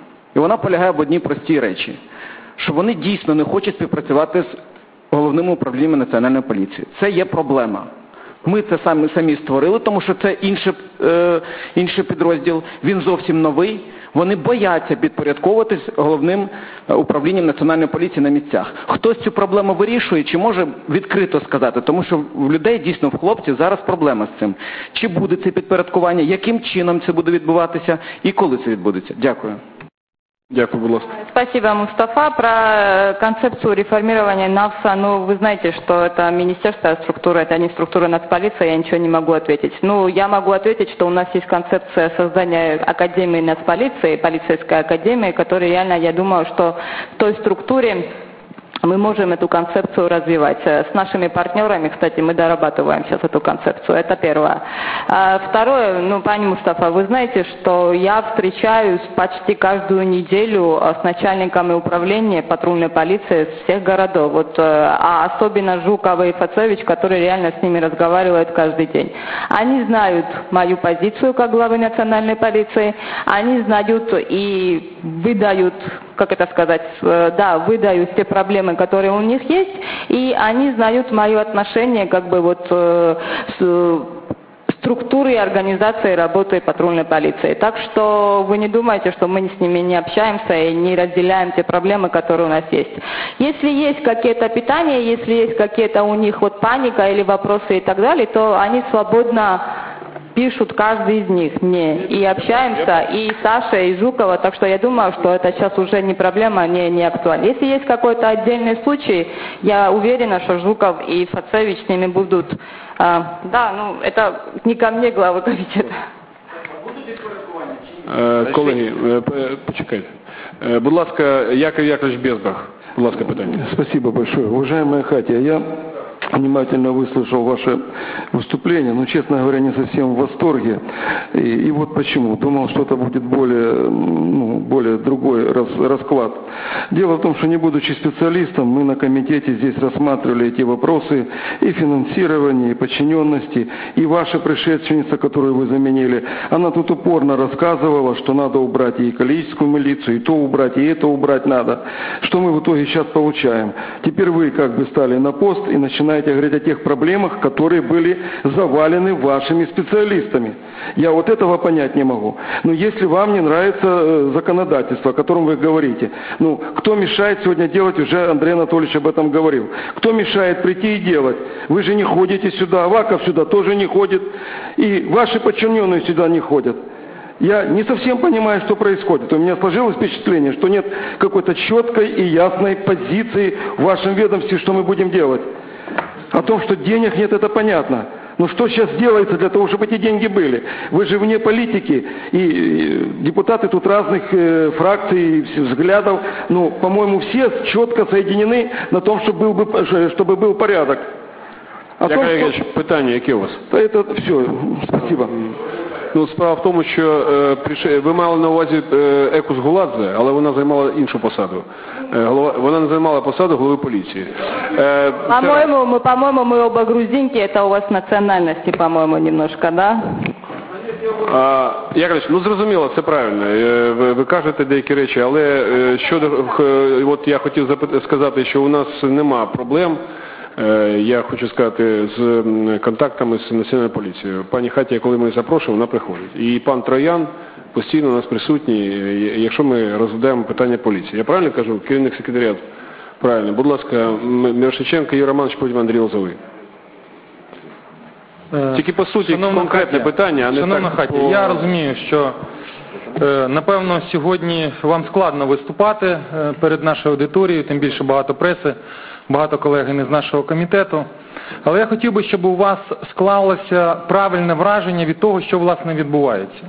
І вона полягає в одній простій речі, що вони дійсно не хочуть співпрацювати з головним управлінням Національної поліції. Це є проблема. Ми це самі, самі створили, тому що це інший, е, інший підрозділ, він зовсім новий. Вони бояться підпорядковуватись головним управлінням Національної поліції на місцях. Хтось цю проблему вирішує, чи може відкрито сказати, тому що в людей, дійсно, в хлопців зараз проблема з цим. Чи буде це підпорядкування, яким чином це буде відбуватися і коли це відбудеться? Дякую. Дякую, будь ласка. Спасибо, Мустафа. Про концепцию реформирования НАВСа, ну, вы знаете, что это министерство, структура, это не структура нацполиции, я ничего не могу ответить. Ну, я могу ответить, что у нас есть концепция создания Академии нацполиции, полицейской академии, которая реально, я думаю, что в той структуре мы можем эту концепцию развивать. С нашими партнерами, кстати, мы дорабатываем сейчас эту концепцию. Это первое. А второе, ну, пани Мустафа, вы знаете, что я встречаюсь почти каждую неделю с начальниками управления патрульной полиции с всех городов. Вот, а особенно Жукова и Фацевич, которые реально с ними разговаривают каждый день. Они знают мою позицию как главы национальной полиции. Они знают и выдают, как это сказать, да, выдают те проблемы, которые у них есть, и они знают мое отношение как бы вот э, с структуры и организации работы патрульной полиции. Так что вы не думайте, что мы с ними не общаемся и не разделяем те проблемы, которые у нас есть. Если есть какие-то питания, если есть какие-то у них вот паника или вопросы и так далее, то они свободно пишут каждый из них мне, и общаемся, и Саша, и Жукова, так что я думаю, что это сейчас уже не проблема, не, не актуальна. Если есть какой-то отдельный случай, я уверена, что Жуков и Фацевич с ними будут, а, да, ну, это не ко мне главы комитета. Е, Колеги, е, п- почекайте. Е, Будь ласка, Яков Яковлевич Безбах. Будь ласка, питання. Спасибо большое. Уважаемая Хатия, я внимательно выслушал ваше выступление, но, честно говоря, не совсем в восторге. И, и вот почему. Думал, что это будет более, ну, более другой рас, расклад. Дело в том, что, не будучи специалистом, мы на комитете здесь рассматривали эти вопросы и финансирования, и подчиненности. И ваша предшественница, которую вы заменили, она тут упорно рассказывала, что надо убрать и экологическую милицию, и то убрать, и это убрать надо. Что мы в итоге сейчас получаем? Теперь вы как бы стали на пост и начинаете говорить о тех проблемах, которые были завалены вашими специалистами. Я вот этого понять не могу. Но если вам не нравится законодательство, о котором вы говорите, ну, кто мешает сегодня делать, уже Андрей Анатольевич об этом говорил, кто мешает прийти и делать? Вы же не ходите сюда, Аваков сюда тоже не ходит, и ваши подчиненные сюда не ходят. Я не совсем понимаю, что происходит. У меня сложилось впечатление, что нет какой-то четкой и ясной позиции в вашем ведомстве, что мы будем делать. О том, что денег нет, это понятно. Но что сейчас делается для того, чтобы эти деньги были? Вы же вне политики, и депутаты тут разных э, фракций, взглядов, ну, по-моему, все четко соединены на том, чтобы был, бы, чтобы был порядок. А том, що... питання, яке у вас? Это все. Спасибо. Ну, справа в тому, що е, приш... ви мали на увазі е, Екус Гуладзе, але вона займала іншу посаду. Е, голова... Вона не займала посаду голови поліції. Е, по-моему, це... мы, по-моему, мы оба грузинки, это у вас национальности, по-моему, немножко, да? А, Яковлевич, ну зрозуміло, це правильно. Ви, ви кажете деякі речі, але щодо, от я хотів запит... сказати, що у нас нема проблем. Я хочу сказати, з контактами з Національною поліцією. Пані Хатія, коли ми її запрошуємо, вона приходить. І пан Троян постійно у нас присутній, якщо ми розглядаємо питання поліції. Я правильно кажу? Керівник секретаріату? Правильно. Будь ласка, Мірошниченко Юрій Романович, потім Андрій Лозовий. Тільки по суті Шановна конкретне Хатія, питання, а не Шановна так... Хатія, по... я розумію, що напевно сьогодні вам складно виступати перед нашою аудиторією, тим більше багато преси, багато колег не з нашого комітету. Але я хотів би, щоб у вас склалося правильне враження від того, що власне відбувається.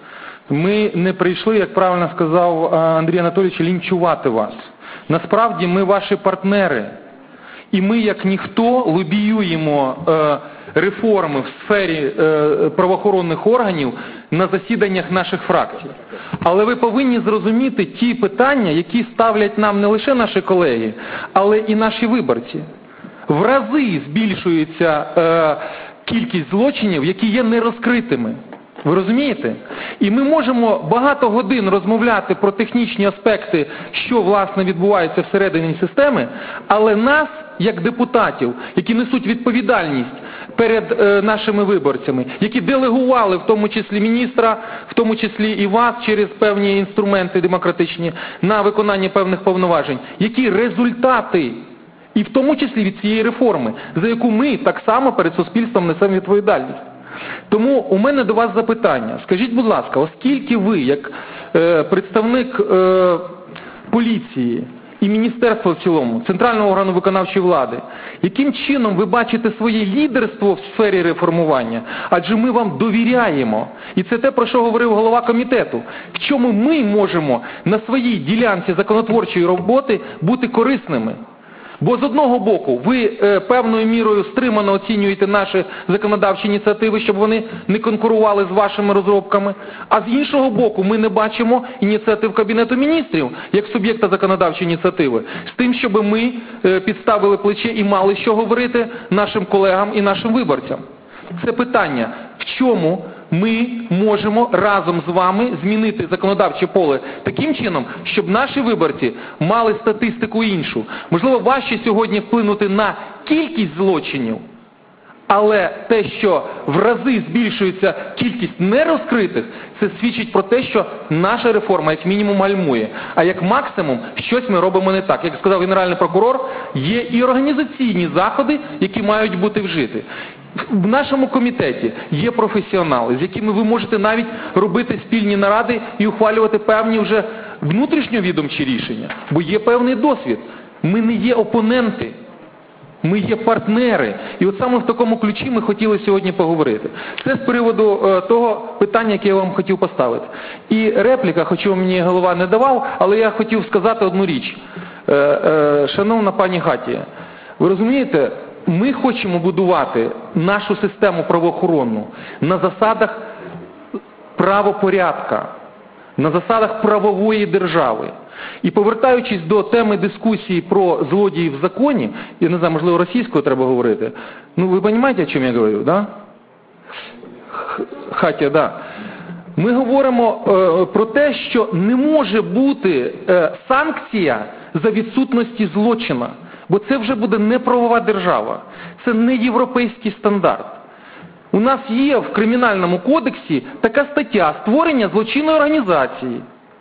Ми не прийшли, як правильно сказав Андрій Анатолійович, лінчувати вас. Насправді ми ваші партнери. І ми, як ніхто, лобіюємо е, реформи в сфері е, правоохоронних органів на засіданнях наших фракцій. Але ви повинні зрозуміти ті питання, які ставлять нам не лише наші колеги, але і наші виборці. В рази збільшується е, кількість злочинів, які є нерозкритими. Ви розумієте? І ми можемо багато годин розмовляти про технічні аспекти, що, власне, відбувається всередині системи, але нас, як депутатів, які несуть відповідальність перед е, нашими виборцями, які делегували, в тому числі міністра, в тому числі і вас, через певні інструменти демократичні, на виконання певних повноважень, які результати, і в тому числі від цієї реформи, за яку ми так само перед суспільством несемо відповідальність. Тому у мене до вас запитання. Скажіть, будь ласка, оскільки ви, як е, представник е, поліції і міністерства в цілому, центрального органу виконавчої влади, яким чином ви бачите своє лідерство в сфері реформування? Адже ми вам довіряємо. І це те, про що говорив голова комітету. В чому ми можемо на своїй ділянці законотворчої роботи бути корисними? Бо з одного боку, ви е, певною мірою стримано оцінюєте наші законодавчі ініціативи, щоб вони не конкурували з вашими розробками, а з іншого боку, ми не бачимо ініціатив Кабінету міністрів, як суб'єкта законодавчої ініціативи, з тим, щоб ми е, підставили плече і мали що говорити нашим колегам і нашим виборцям. Це питання, в чому ми можемо разом з вами змінити законодавче поле таким чином, щоб наші виборці мали статистику іншу. Можливо, важче сьогодні вплинути на кількість злочинів, але те, що в рази збільшується кількість нерозкритих, це свідчить про те, що наша реформа як мінімум гальмує, а як максимум щось ми робимо не так. Як сказав генеральний прокурор, є і організаційні заходи, які мають бути вжиті. В нашому комітеті є професіонали, з якими ви можете навіть робити спільні наради і ухвалювати певні вже внутрішньовідомчі рішення, бо є певний досвід. Ми не є опоненти. ми є партнери. І от саме в такому ключі ми хотіли сьогодні поговорити. Це з приводу е, того питання, яке я вам хотів поставити. І репліка, хоч мені голова не давав, але я хотів сказати одну річ. Е, е, шановна пані Хатія, ви розумієте, ми хочемо будувати нашу систему правоохоронну на засадах правопорядка, на засадах правової держави. І повертаючись до теми дискусії про злодіїв в законі, я не знаю, можливо, російською треба говорити, ну ви розумієте, о чому я говорю, да? Хатя, да. Ми говоримо е, про те, що не може бути е, санкція за відсутності злочина, бо це вже буде не правова держава, це не європейський стандарт. У нас є в Кримінальному кодексі така стаття «Створення злочинної організації».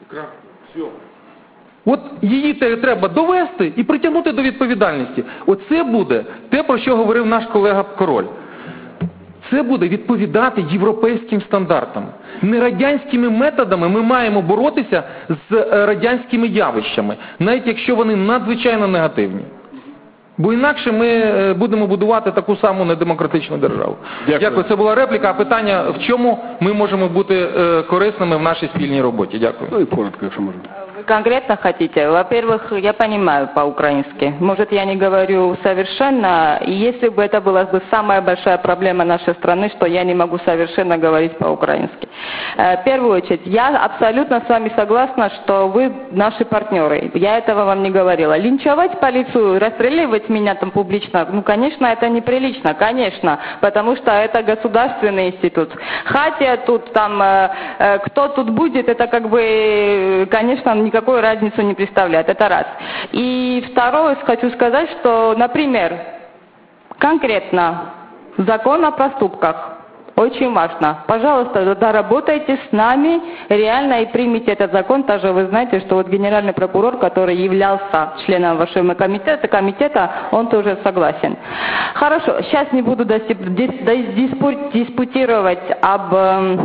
От її треба довести і притягнути до відповідальності. Оце буде те, про що говорив наш колега Король. Це буде відповідати європейським стандартам. Не радянськими методами ми маємо боротися з радянськими явищами, навіть якщо вони надзвичайно негативні. Бо інакше ми будемо будувати таку саму недемократичну державу. Дякую. Дякую. Це була репліка. А питання, в чому ми можемо бути корисними в нашій спільній роботі? Дякую. Ну і коротко, якщо можна. Вы конкретно хотите? Во-первых, я понимаю по-украински. Может, я не говорю совершенно. И если бы это была бы самая большая проблема нашей страны, что я не могу совершенно говорить по-украински. В первую очередь, я абсолютно с вами согласна, что вы наши партнеры. Я этого вам не говорила. Линчевать полицию, расстреливать меня там публично, ну, конечно, это неприлично, конечно, потому что это государственный институт. Хотя тут там, кто тут будет, это как бы, конечно, никакой разницы не представляет. Это раз. И второе, хочу сказать, что, например, конкретно закон о проступках. Очень важно. Пожалуйста, доработайте с нами реально и примите этот закон. Также вы знаете, что вот генеральный прокурор, который являлся членом вашего комитета, комитета, он тоже согласен. Хорошо, сейчас не буду диспутировать об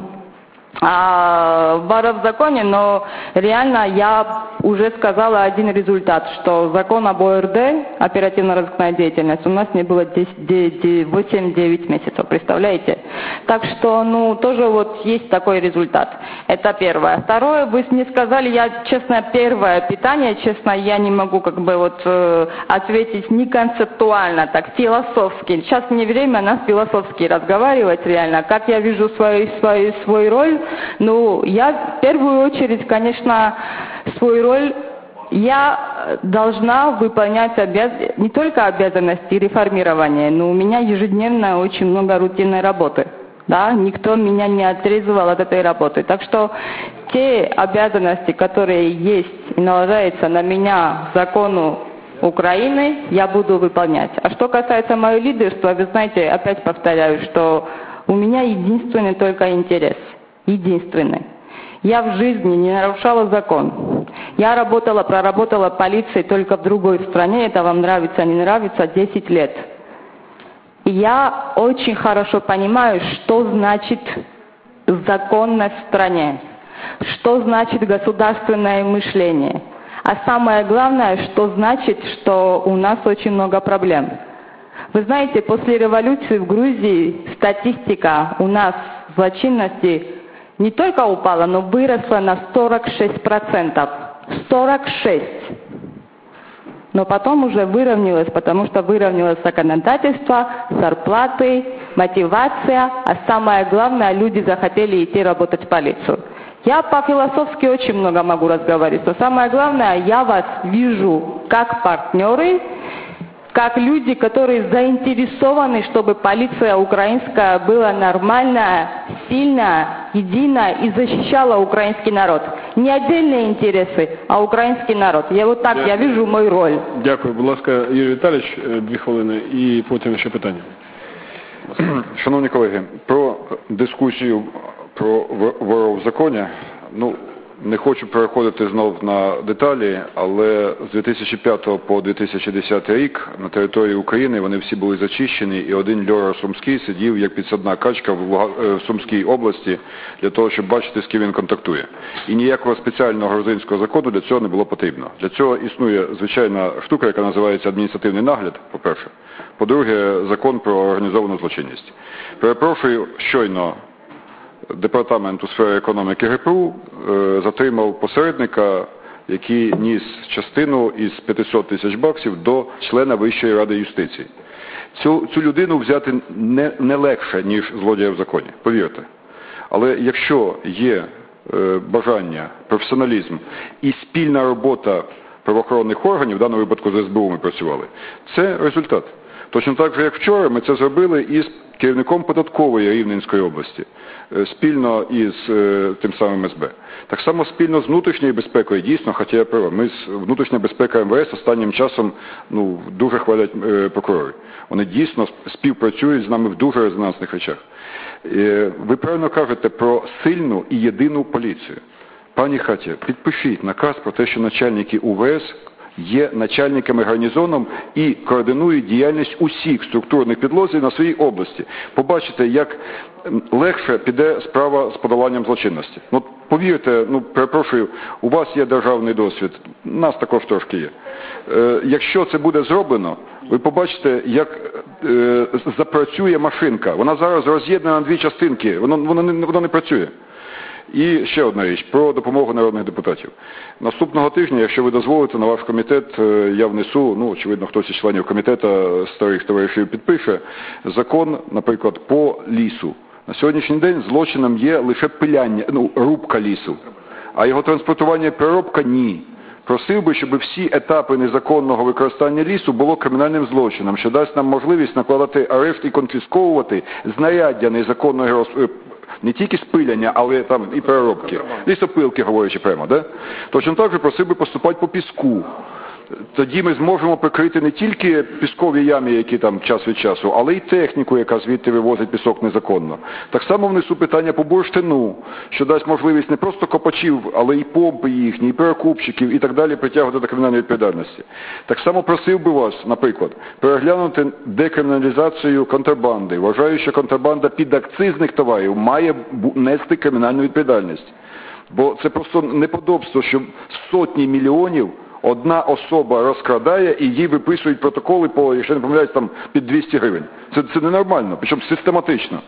о воровзаконе, но реально я уже сказала один результат, что закон об О Р Д, оперативно-розыскная деятельность, у нас не было восемь-девять месяцев, представляете? Так что, ну, тоже вот есть такой результат. Это первое. Второе, вы мне сказали, я, честно, первое питание, честно, я не могу как бы вот э, ответить не концептуально, так, философски. Сейчас не время нас философски разговаривать реально, как я вижу свою, свою, свою роль. Ну, я в первую очередь, конечно, свою роль я должна выполнять обяз... не только обязанности реформирования, но у меня ежедневно очень много рутинной работы. Да? Никто меня не отрезывал от этой работы. Так что те обязанности, которые есть и налагаются на меня закону Украины, я буду выполнять. А что касается моего лидерства, вы знаете, опять повторяю, что у меня единственный только интерес. Единственный. Я в жизни не нарушала закон. Я работала, проработала полицией только в другой стране, это вам нравится, не нравится, десять лет. И я очень хорошо понимаю, что значит законность в стране, что значит государственное мышление. А самое главное, что значит, что у нас очень много проблем. Вы знаете, после революции в Грузии статистика у нас злочинности не только упала, но выросла на сорок шесть процентов. сорок шесть. Но потом уже выровнялась, потому что выровнялось законодательство, зарплаты, мотивация, а самое главное, люди захотели идти работать в полицию. Я по-философски очень много могу разговаривать, но самое главное, я вас вижу как партнеры, как люди, которые заинтересованы, чтобы полиция украинская была нормальная, сильная, единая и защищала украинский народ. Не отдельные интересы, а украинский народ. Я вот так, я вижу мою роль. Дякую. Будь ласка, Юрій Віталійович, дві хвилини, і потім ще питання. Шановні колеги, про дискусію про воров в законі, ну, не хочу переходити знов на деталі, але з дві тисячі п'ятого по дві тисячі десятий рік на території України вони всі були зачищені, і один Льора Сумський сидів як підсадна качка в, Луга... в Сумській області для того, щоб бачити, з ким він контактує. І ніякого спеціального грузинського закону для цього не було потрібно. Для цього існує звичайна штука, яка називається адміністративний нагляд, по-перше. По-друге, закон про організовану злочинність. Перепрошую, щойно Департамент у сфері економіки ГПУ е, затримав посередника, який ніс частину із п'ятсот тисяч баксів до члена Вищої ради юстиції. Цю, цю людину взяти не, не легше, ніж злодія в законі, повірте. Але якщо є е, бажання, професіоналізм і спільна робота правоохоронних органів, в даному випадку з ес бе у ми працювали, це результат. Точно так же, як вчора, ми це зробили із керівником податкової Рівненської області, спільно із е, тим самим ес бе. Так само спільно з внутрішньою безпекою, дійсно, хоча я права, ми з внутрішня безпека ем ве ес останнім часом ну, дуже хвалять е, прокурори. Вони дійсно співпрацюють з нами в дуже резонансних речах. Е, ви правильно кажете про сильну і єдину поліцію. Пані Хатія, підпишіть наказ про те, що начальники у ве ес є начальниками гарнізоном і координують діяльність усіх структурних підрозділів на своїй області. Побачите, як легше піде справа з подоланням злочинності. Ну, повірте, ну, перепрошую, у вас є державний досвід, у нас також трошки є. Е, якщо це буде зроблено, ви побачите, як е, запрацює машинка. Вона зараз роз'єднана на дві частинки, вона, вона, не, вона не працює. І ще одна річ, про допомогу народних депутатів. Наступного тижня, якщо ви дозволите, на ваш комітет я внесу, ну, очевидно, хтось із членів комітету старих товаришів підпише, закон, наприклад, по лісу. На сьогоднішній день злочином є лише пиляння, ну, рубка лісу, а його транспортування і переробка – ні. Просив би, щоб всі етапи незаконного використання лісу було кримінальним злочином, що дасть нам можливість накладати арешт і конфісковувати знаряддя незаконної розпорядки, не тільки спиляння, але там і переробки. Лісопилки, говорячи прямо, да? Точно так же просив би поступати по піску. Тоді ми зможемо прикрити не тільки піскові ями, які там час від часу, але й техніку, яка звідти вивозить пісок незаконно. Так само внесу питання по бурштину, що дасть можливість не просто копачів, але й помпи їхні, і перекупщиків, і так далі притягувати до кримінальної відповідальності. Так само просив би вас, наприклад, переглянути декриміналізацію контрабанди. Вважаю, що контрабанда підакцизних товарів має нести кримінальну відповідальність. Бо це просто неподобство, що сотні мільйонів одна особа розкрадає і їй виписують протоколи по, якщо не помиляюсь, там під двісті гривень. Це, це ненормально, причому систематично.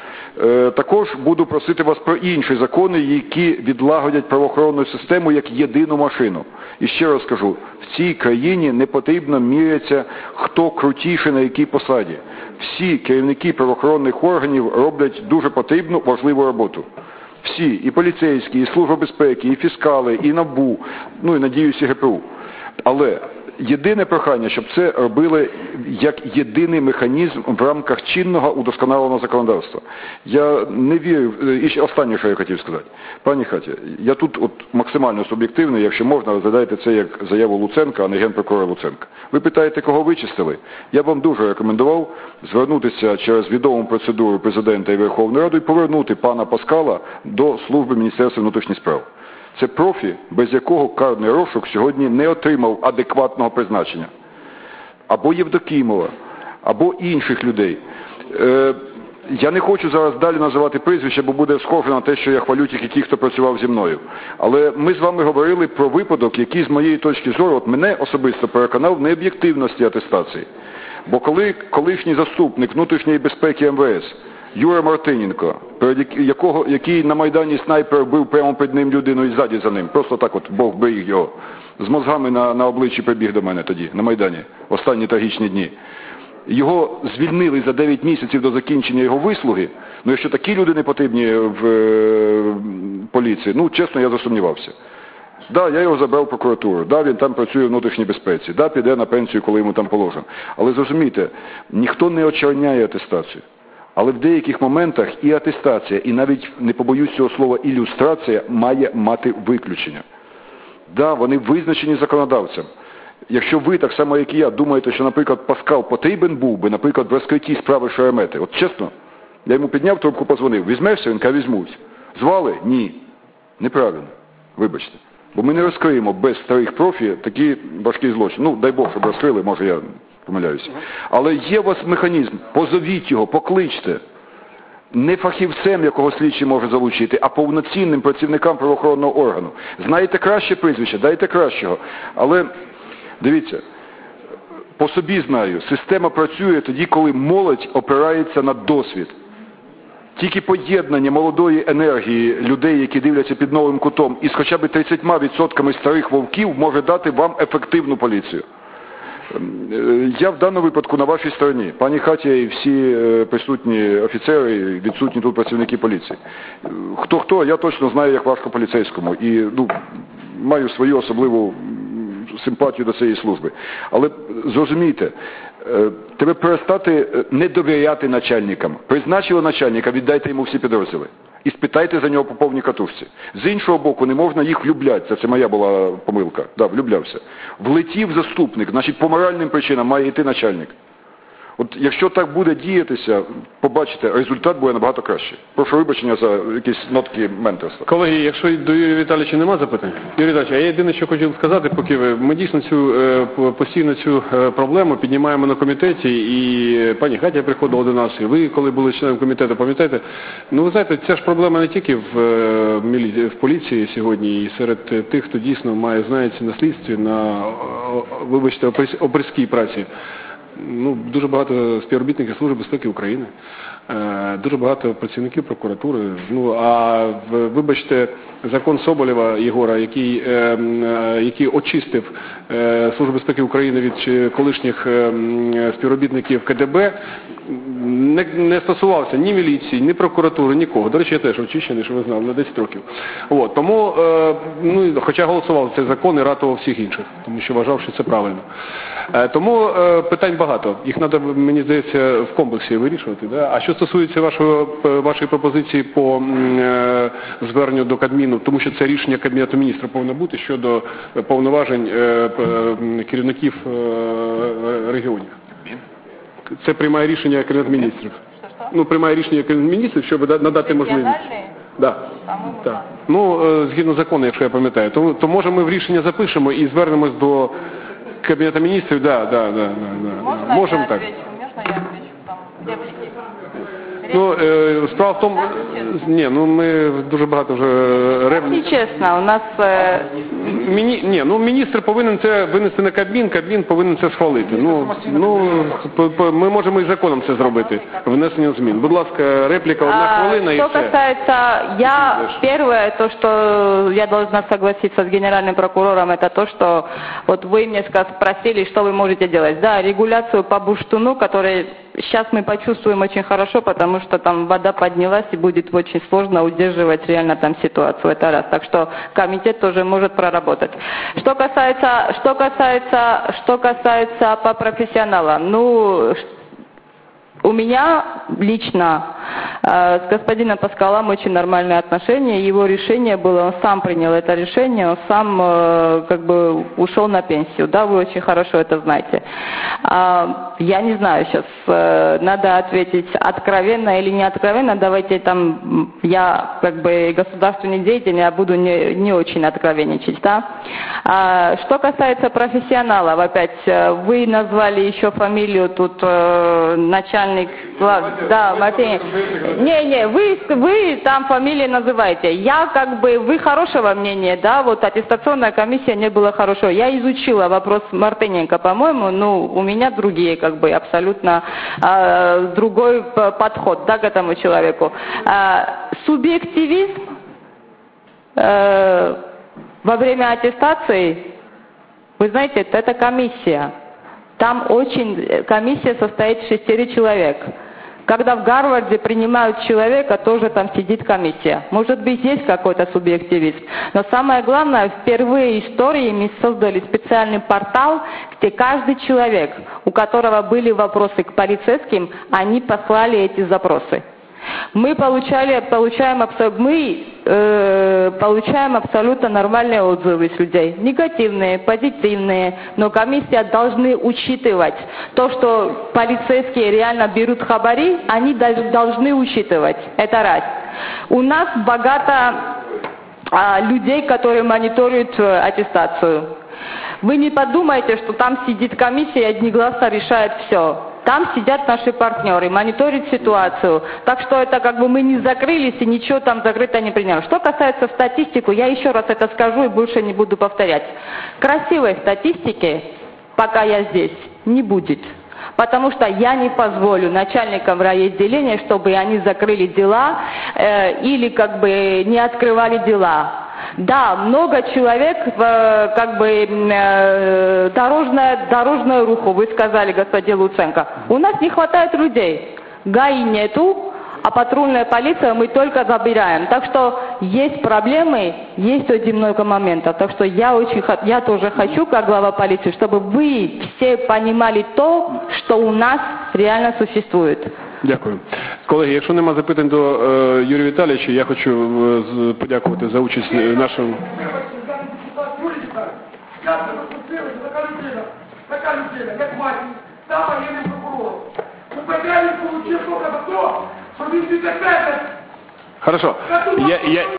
Е, також буду просити вас про інші закони, які відлагодять правоохоронну систему як єдину машину. І ще раз скажу, в цій країні не потрібно мірятися, хто крутіший на якій посаді. Всі керівники правоохоронних органів роблять дуже потрібну, важливу роботу. Всі, і поліцейські, і Служба безпеки, і фіскали, і НАБУ, ну і, надіюсь, і ГПУ. Але єдине прохання, щоб це робили як єдиний механізм в рамках чинного удосконаленого законодавства. Я не вірю, і ще останнє, що я хотів сказати. Пані Хаті, я тут от максимально суб'єктивний, якщо можна, розглядайте це як заяву Луценка, а не генпрокурора Луценка. Ви питаєте, кого вичистили? Я б вам дуже рекомендував звернутися через відому процедуру Президента і Верховної Ради і повернути пана Паскала до служби Міністерства внутрішніх справ. Це профі, без якого карний розшук сьогодні не отримав адекватного призначення. Або Євдокімова, або інших людей. Е, я не хочу зараз далі називати прізвища, бо буде схоже на те, що я хвалю тільки ті, хто працював зі мною. Але ми з вами говорили про випадок, який з моєї точки зору, от мене особисто переконав в необ'єктивності атестації. Бо коли колишній заступник внутрішньої безпеки ем ве ес Юра Мартиненко, якого, який на Майдані снайпер бив прямо перед ним людину і ззаді за ним, просто так от Бог беріг його, з мозгами на, на обличчі прибіг до мене тоді, на Майдані, в останні трагічні дні. Його звільнили за дев'ять місяців до закінчення його вислуги, ну якщо такі люди не потрібні в е, поліції, ну чесно, я засумнівався. Да, я його забрав в прокуратуру, да, він там працює в внутрішній безпеці, да, піде на пенсію, коли йому там положено. Але зрозумійте, ніхто не очерняє атестацію. Але в деяких моментах і атестація, і навіть, не побоюсь цього слова, ілюстрація має мати виключення. Да, вони визначені законодавцем. Якщо ви, так само як і я, думаєте, що, наприклад, Паскал потрібен був би, наприклад, в розкритті справи Шеремети, от чесно, я йому підняв трубку, позвонив, візьмешся? Він каже, візьмусь. Звали? Ні. Неправильно. Вибачте. Бо ми не розкриємо без старих профі такі важкі злочини. Ну, дай Бог, щоб розкрили, може я помиляюся. Але є у вас механізм, позовіть його, покличте. Не фахівцем, якого слідчий може залучити, а повноцінним працівникам правоохоронного органу. Знаєте краще прізвище, дайте кращого. Але, дивіться, по собі знаю, система працює тоді, коли молодь опирається на досвід. Тільки поєднання молодої енергії людей, які дивляться під новим кутом, із хоча б тридцятьма відсотками старих вовків може дати вам ефективну поліцію. Я в даному випадку на вашій стороні. Пані Хатія і всі присутні офіцери, відсутні тут працівники поліції. Хто-хто, я точно знаю, як важко поліцейському. І ну, маю свою особливу симпатію до цієї служби. Але зрозумійте, треба перестати не довіряти начальникам. Призначили начальника, віддайте йому всі підрозділи. І спитайте за нього по повній катушці. З іншого боку, не можна їх влюблятися. Це моя була помилка. Да, влюблявся. Влетів заступник, значить по моральним причинам має йти начальник. От якщо так буде діятися, побачите, результат буде набагато кращий. Прошу вибачення за якісь нотки менторства. Колеги, якщо до Юрія Віталійовича немає запитань? Юрій Віталійович, а я єдине, що хотів сказати, поки ви, ми дійсно цю, постійно цю проблему піднімаємо на комітеті, і пані Хатія приходила до нас, і ви, коли були членом комітету, пам'ятаєте, ну ви знаєте, ця ж проблема не тільки в, в поліції сьогодні, і серед тих, хто дійсно має, знається, на слідстві, на, вибачте, оперській праці. Ну, дуже багато співробітників Служби безпеки України, дуже багато працівників прокуратури. Ну, а вибачте, закон Соболєва Єгора, який, який очистив Службу безпеки України від колишніх співробітників ка де бе, не, не стосувався ні міліції, ні прокуратури, нікого. До речі, я теж очищений, що ви знали, на десять років. От, тому, ну, хоча голосував за цей закон і ратував всіх інших, тому що вважав, що це правильно. Тому питань багато. Їх треба, мені здається, в комплексі вирішувати. Да? А що стосується вашого, вашої пропозиції по е, зверненню до Кабміну, тому що це рішення Кабінету міністрів повинно бути щодо повноважень е, е, керівників е, регіонів. Це приймає рішення Кабінету міністрів. Ну, приймає рішення Кабінету міністрів, щоб надати можливість. Да. Так. Ну, згідно закону, якщо я пам'ятаю. То, то може ми в рішення запишемо і звернемось до Кабінету міністрів, да, да, да, да, да. Можемо так. Можна я отвечу? Там, девочки. Ну, е, справа в тому, ні, ну ми дуже багато вже рев... Не чесно, у нас... Е... Міні... Ні, ну міністр повинен це винести на Кабмін, Кабмін повинен це схвалити. Ну, ну ми можемо і законом це зробити, внесення змін. Будь ласка, репліка, одна хвилина и все. Что касается, я, первое, то, что я должна согласиться с генеральным прокурором, это то, что вот вы мне спросили, что вы можете делать. Да, регуляцию по бурштину, который сейчас мы почувствуем очень хорошо, потому что там вода поднялась и будет очень сложно удерживать реально там ситуацию. Это раз. Так что комитет тоже может проработать. Что касается, что касается, что касается по профессионалам, ну, у меня лично э, с господином Паскалом очень нормальные отношения. Его решение было, он сам принял это решение, он сам э, как бы ушел на пенсию. Да, вы очень хорошо это знаете. А, я не знаю сейчас, э, надо ответить откровенно или не откровенно. Давайте там, я как бы государственный деятель, я буду не, не очень откровенничать. Да? А, что касается профессионалов, опять, вы назвали еще фамилию тут э, начальника. Да, Матвей. Не-не, вы, вы там фамилии называете. Я как бы, вы хорошего мнения, да, вот аттестационная комиссия не была хорошо. Я изучила вопрос Мартыненко, по-моему, ну, у меня другие, как бы, абсолютно э, другой подход, да, к этому человеку. Э, субъективизм э, во время аттестации, вы знаете, это комиссия. Там очень, комиссия состоит из шестерых человек. Когда в Гарварде принимают человека, тоже там сидит комиссия. Может быть, есть какой-то субъективизм. Но самое главное, впервые в истории мы создали специальный портал, где каждый человек, у которого были вопросы к полицейским, они послали эти запросы. Мы получали, получаем, мы, э, получаем абсолютно нормальные отзывы с людей. Негативные, позитивные. Но комиссия должны учитывать то, что полицейские реально берут хабари, они должны учитывать. Это раз. У нас богато а, людей, которые мониторят э, аттестацию. Вы не подумайте, что там сидит комиссия и одногласно решает все. Там сидят наши партнеры, мониторят ситуацию. Так что это как бы мы не закрылись и ничего там закрыто не приняли. Что касается статистики, я еще раз это скажу и больше не буду повторять. Красивой статистики, пока я здесь, не будет. Потому что я не позволю начальникам райотделения, чтобы они закрыли дела э, или как бы не открывали дела. Да, много человек, э, как бы э, дорожная, дорожную руху, вы сказали, господин Луценко. У нас не хватает людей. ГАИ нету, а патрульная полиция мы только забираем. Так что есть проблемы, есть очень много моментов. Так что я, очень, я тоже хочу, как глава полиции, чтобы вы все понимали то, что у нас реально существует. Дякую. Колеги, якщо нема запитань до е, Юрія Віталійовича, я хочу е, з- подякувати за участь е, нашим... Така людина, така людина, як мать, стала воєнним прокурором. Убегали, получив только за то, що він від себе. Хорошо. Я, я,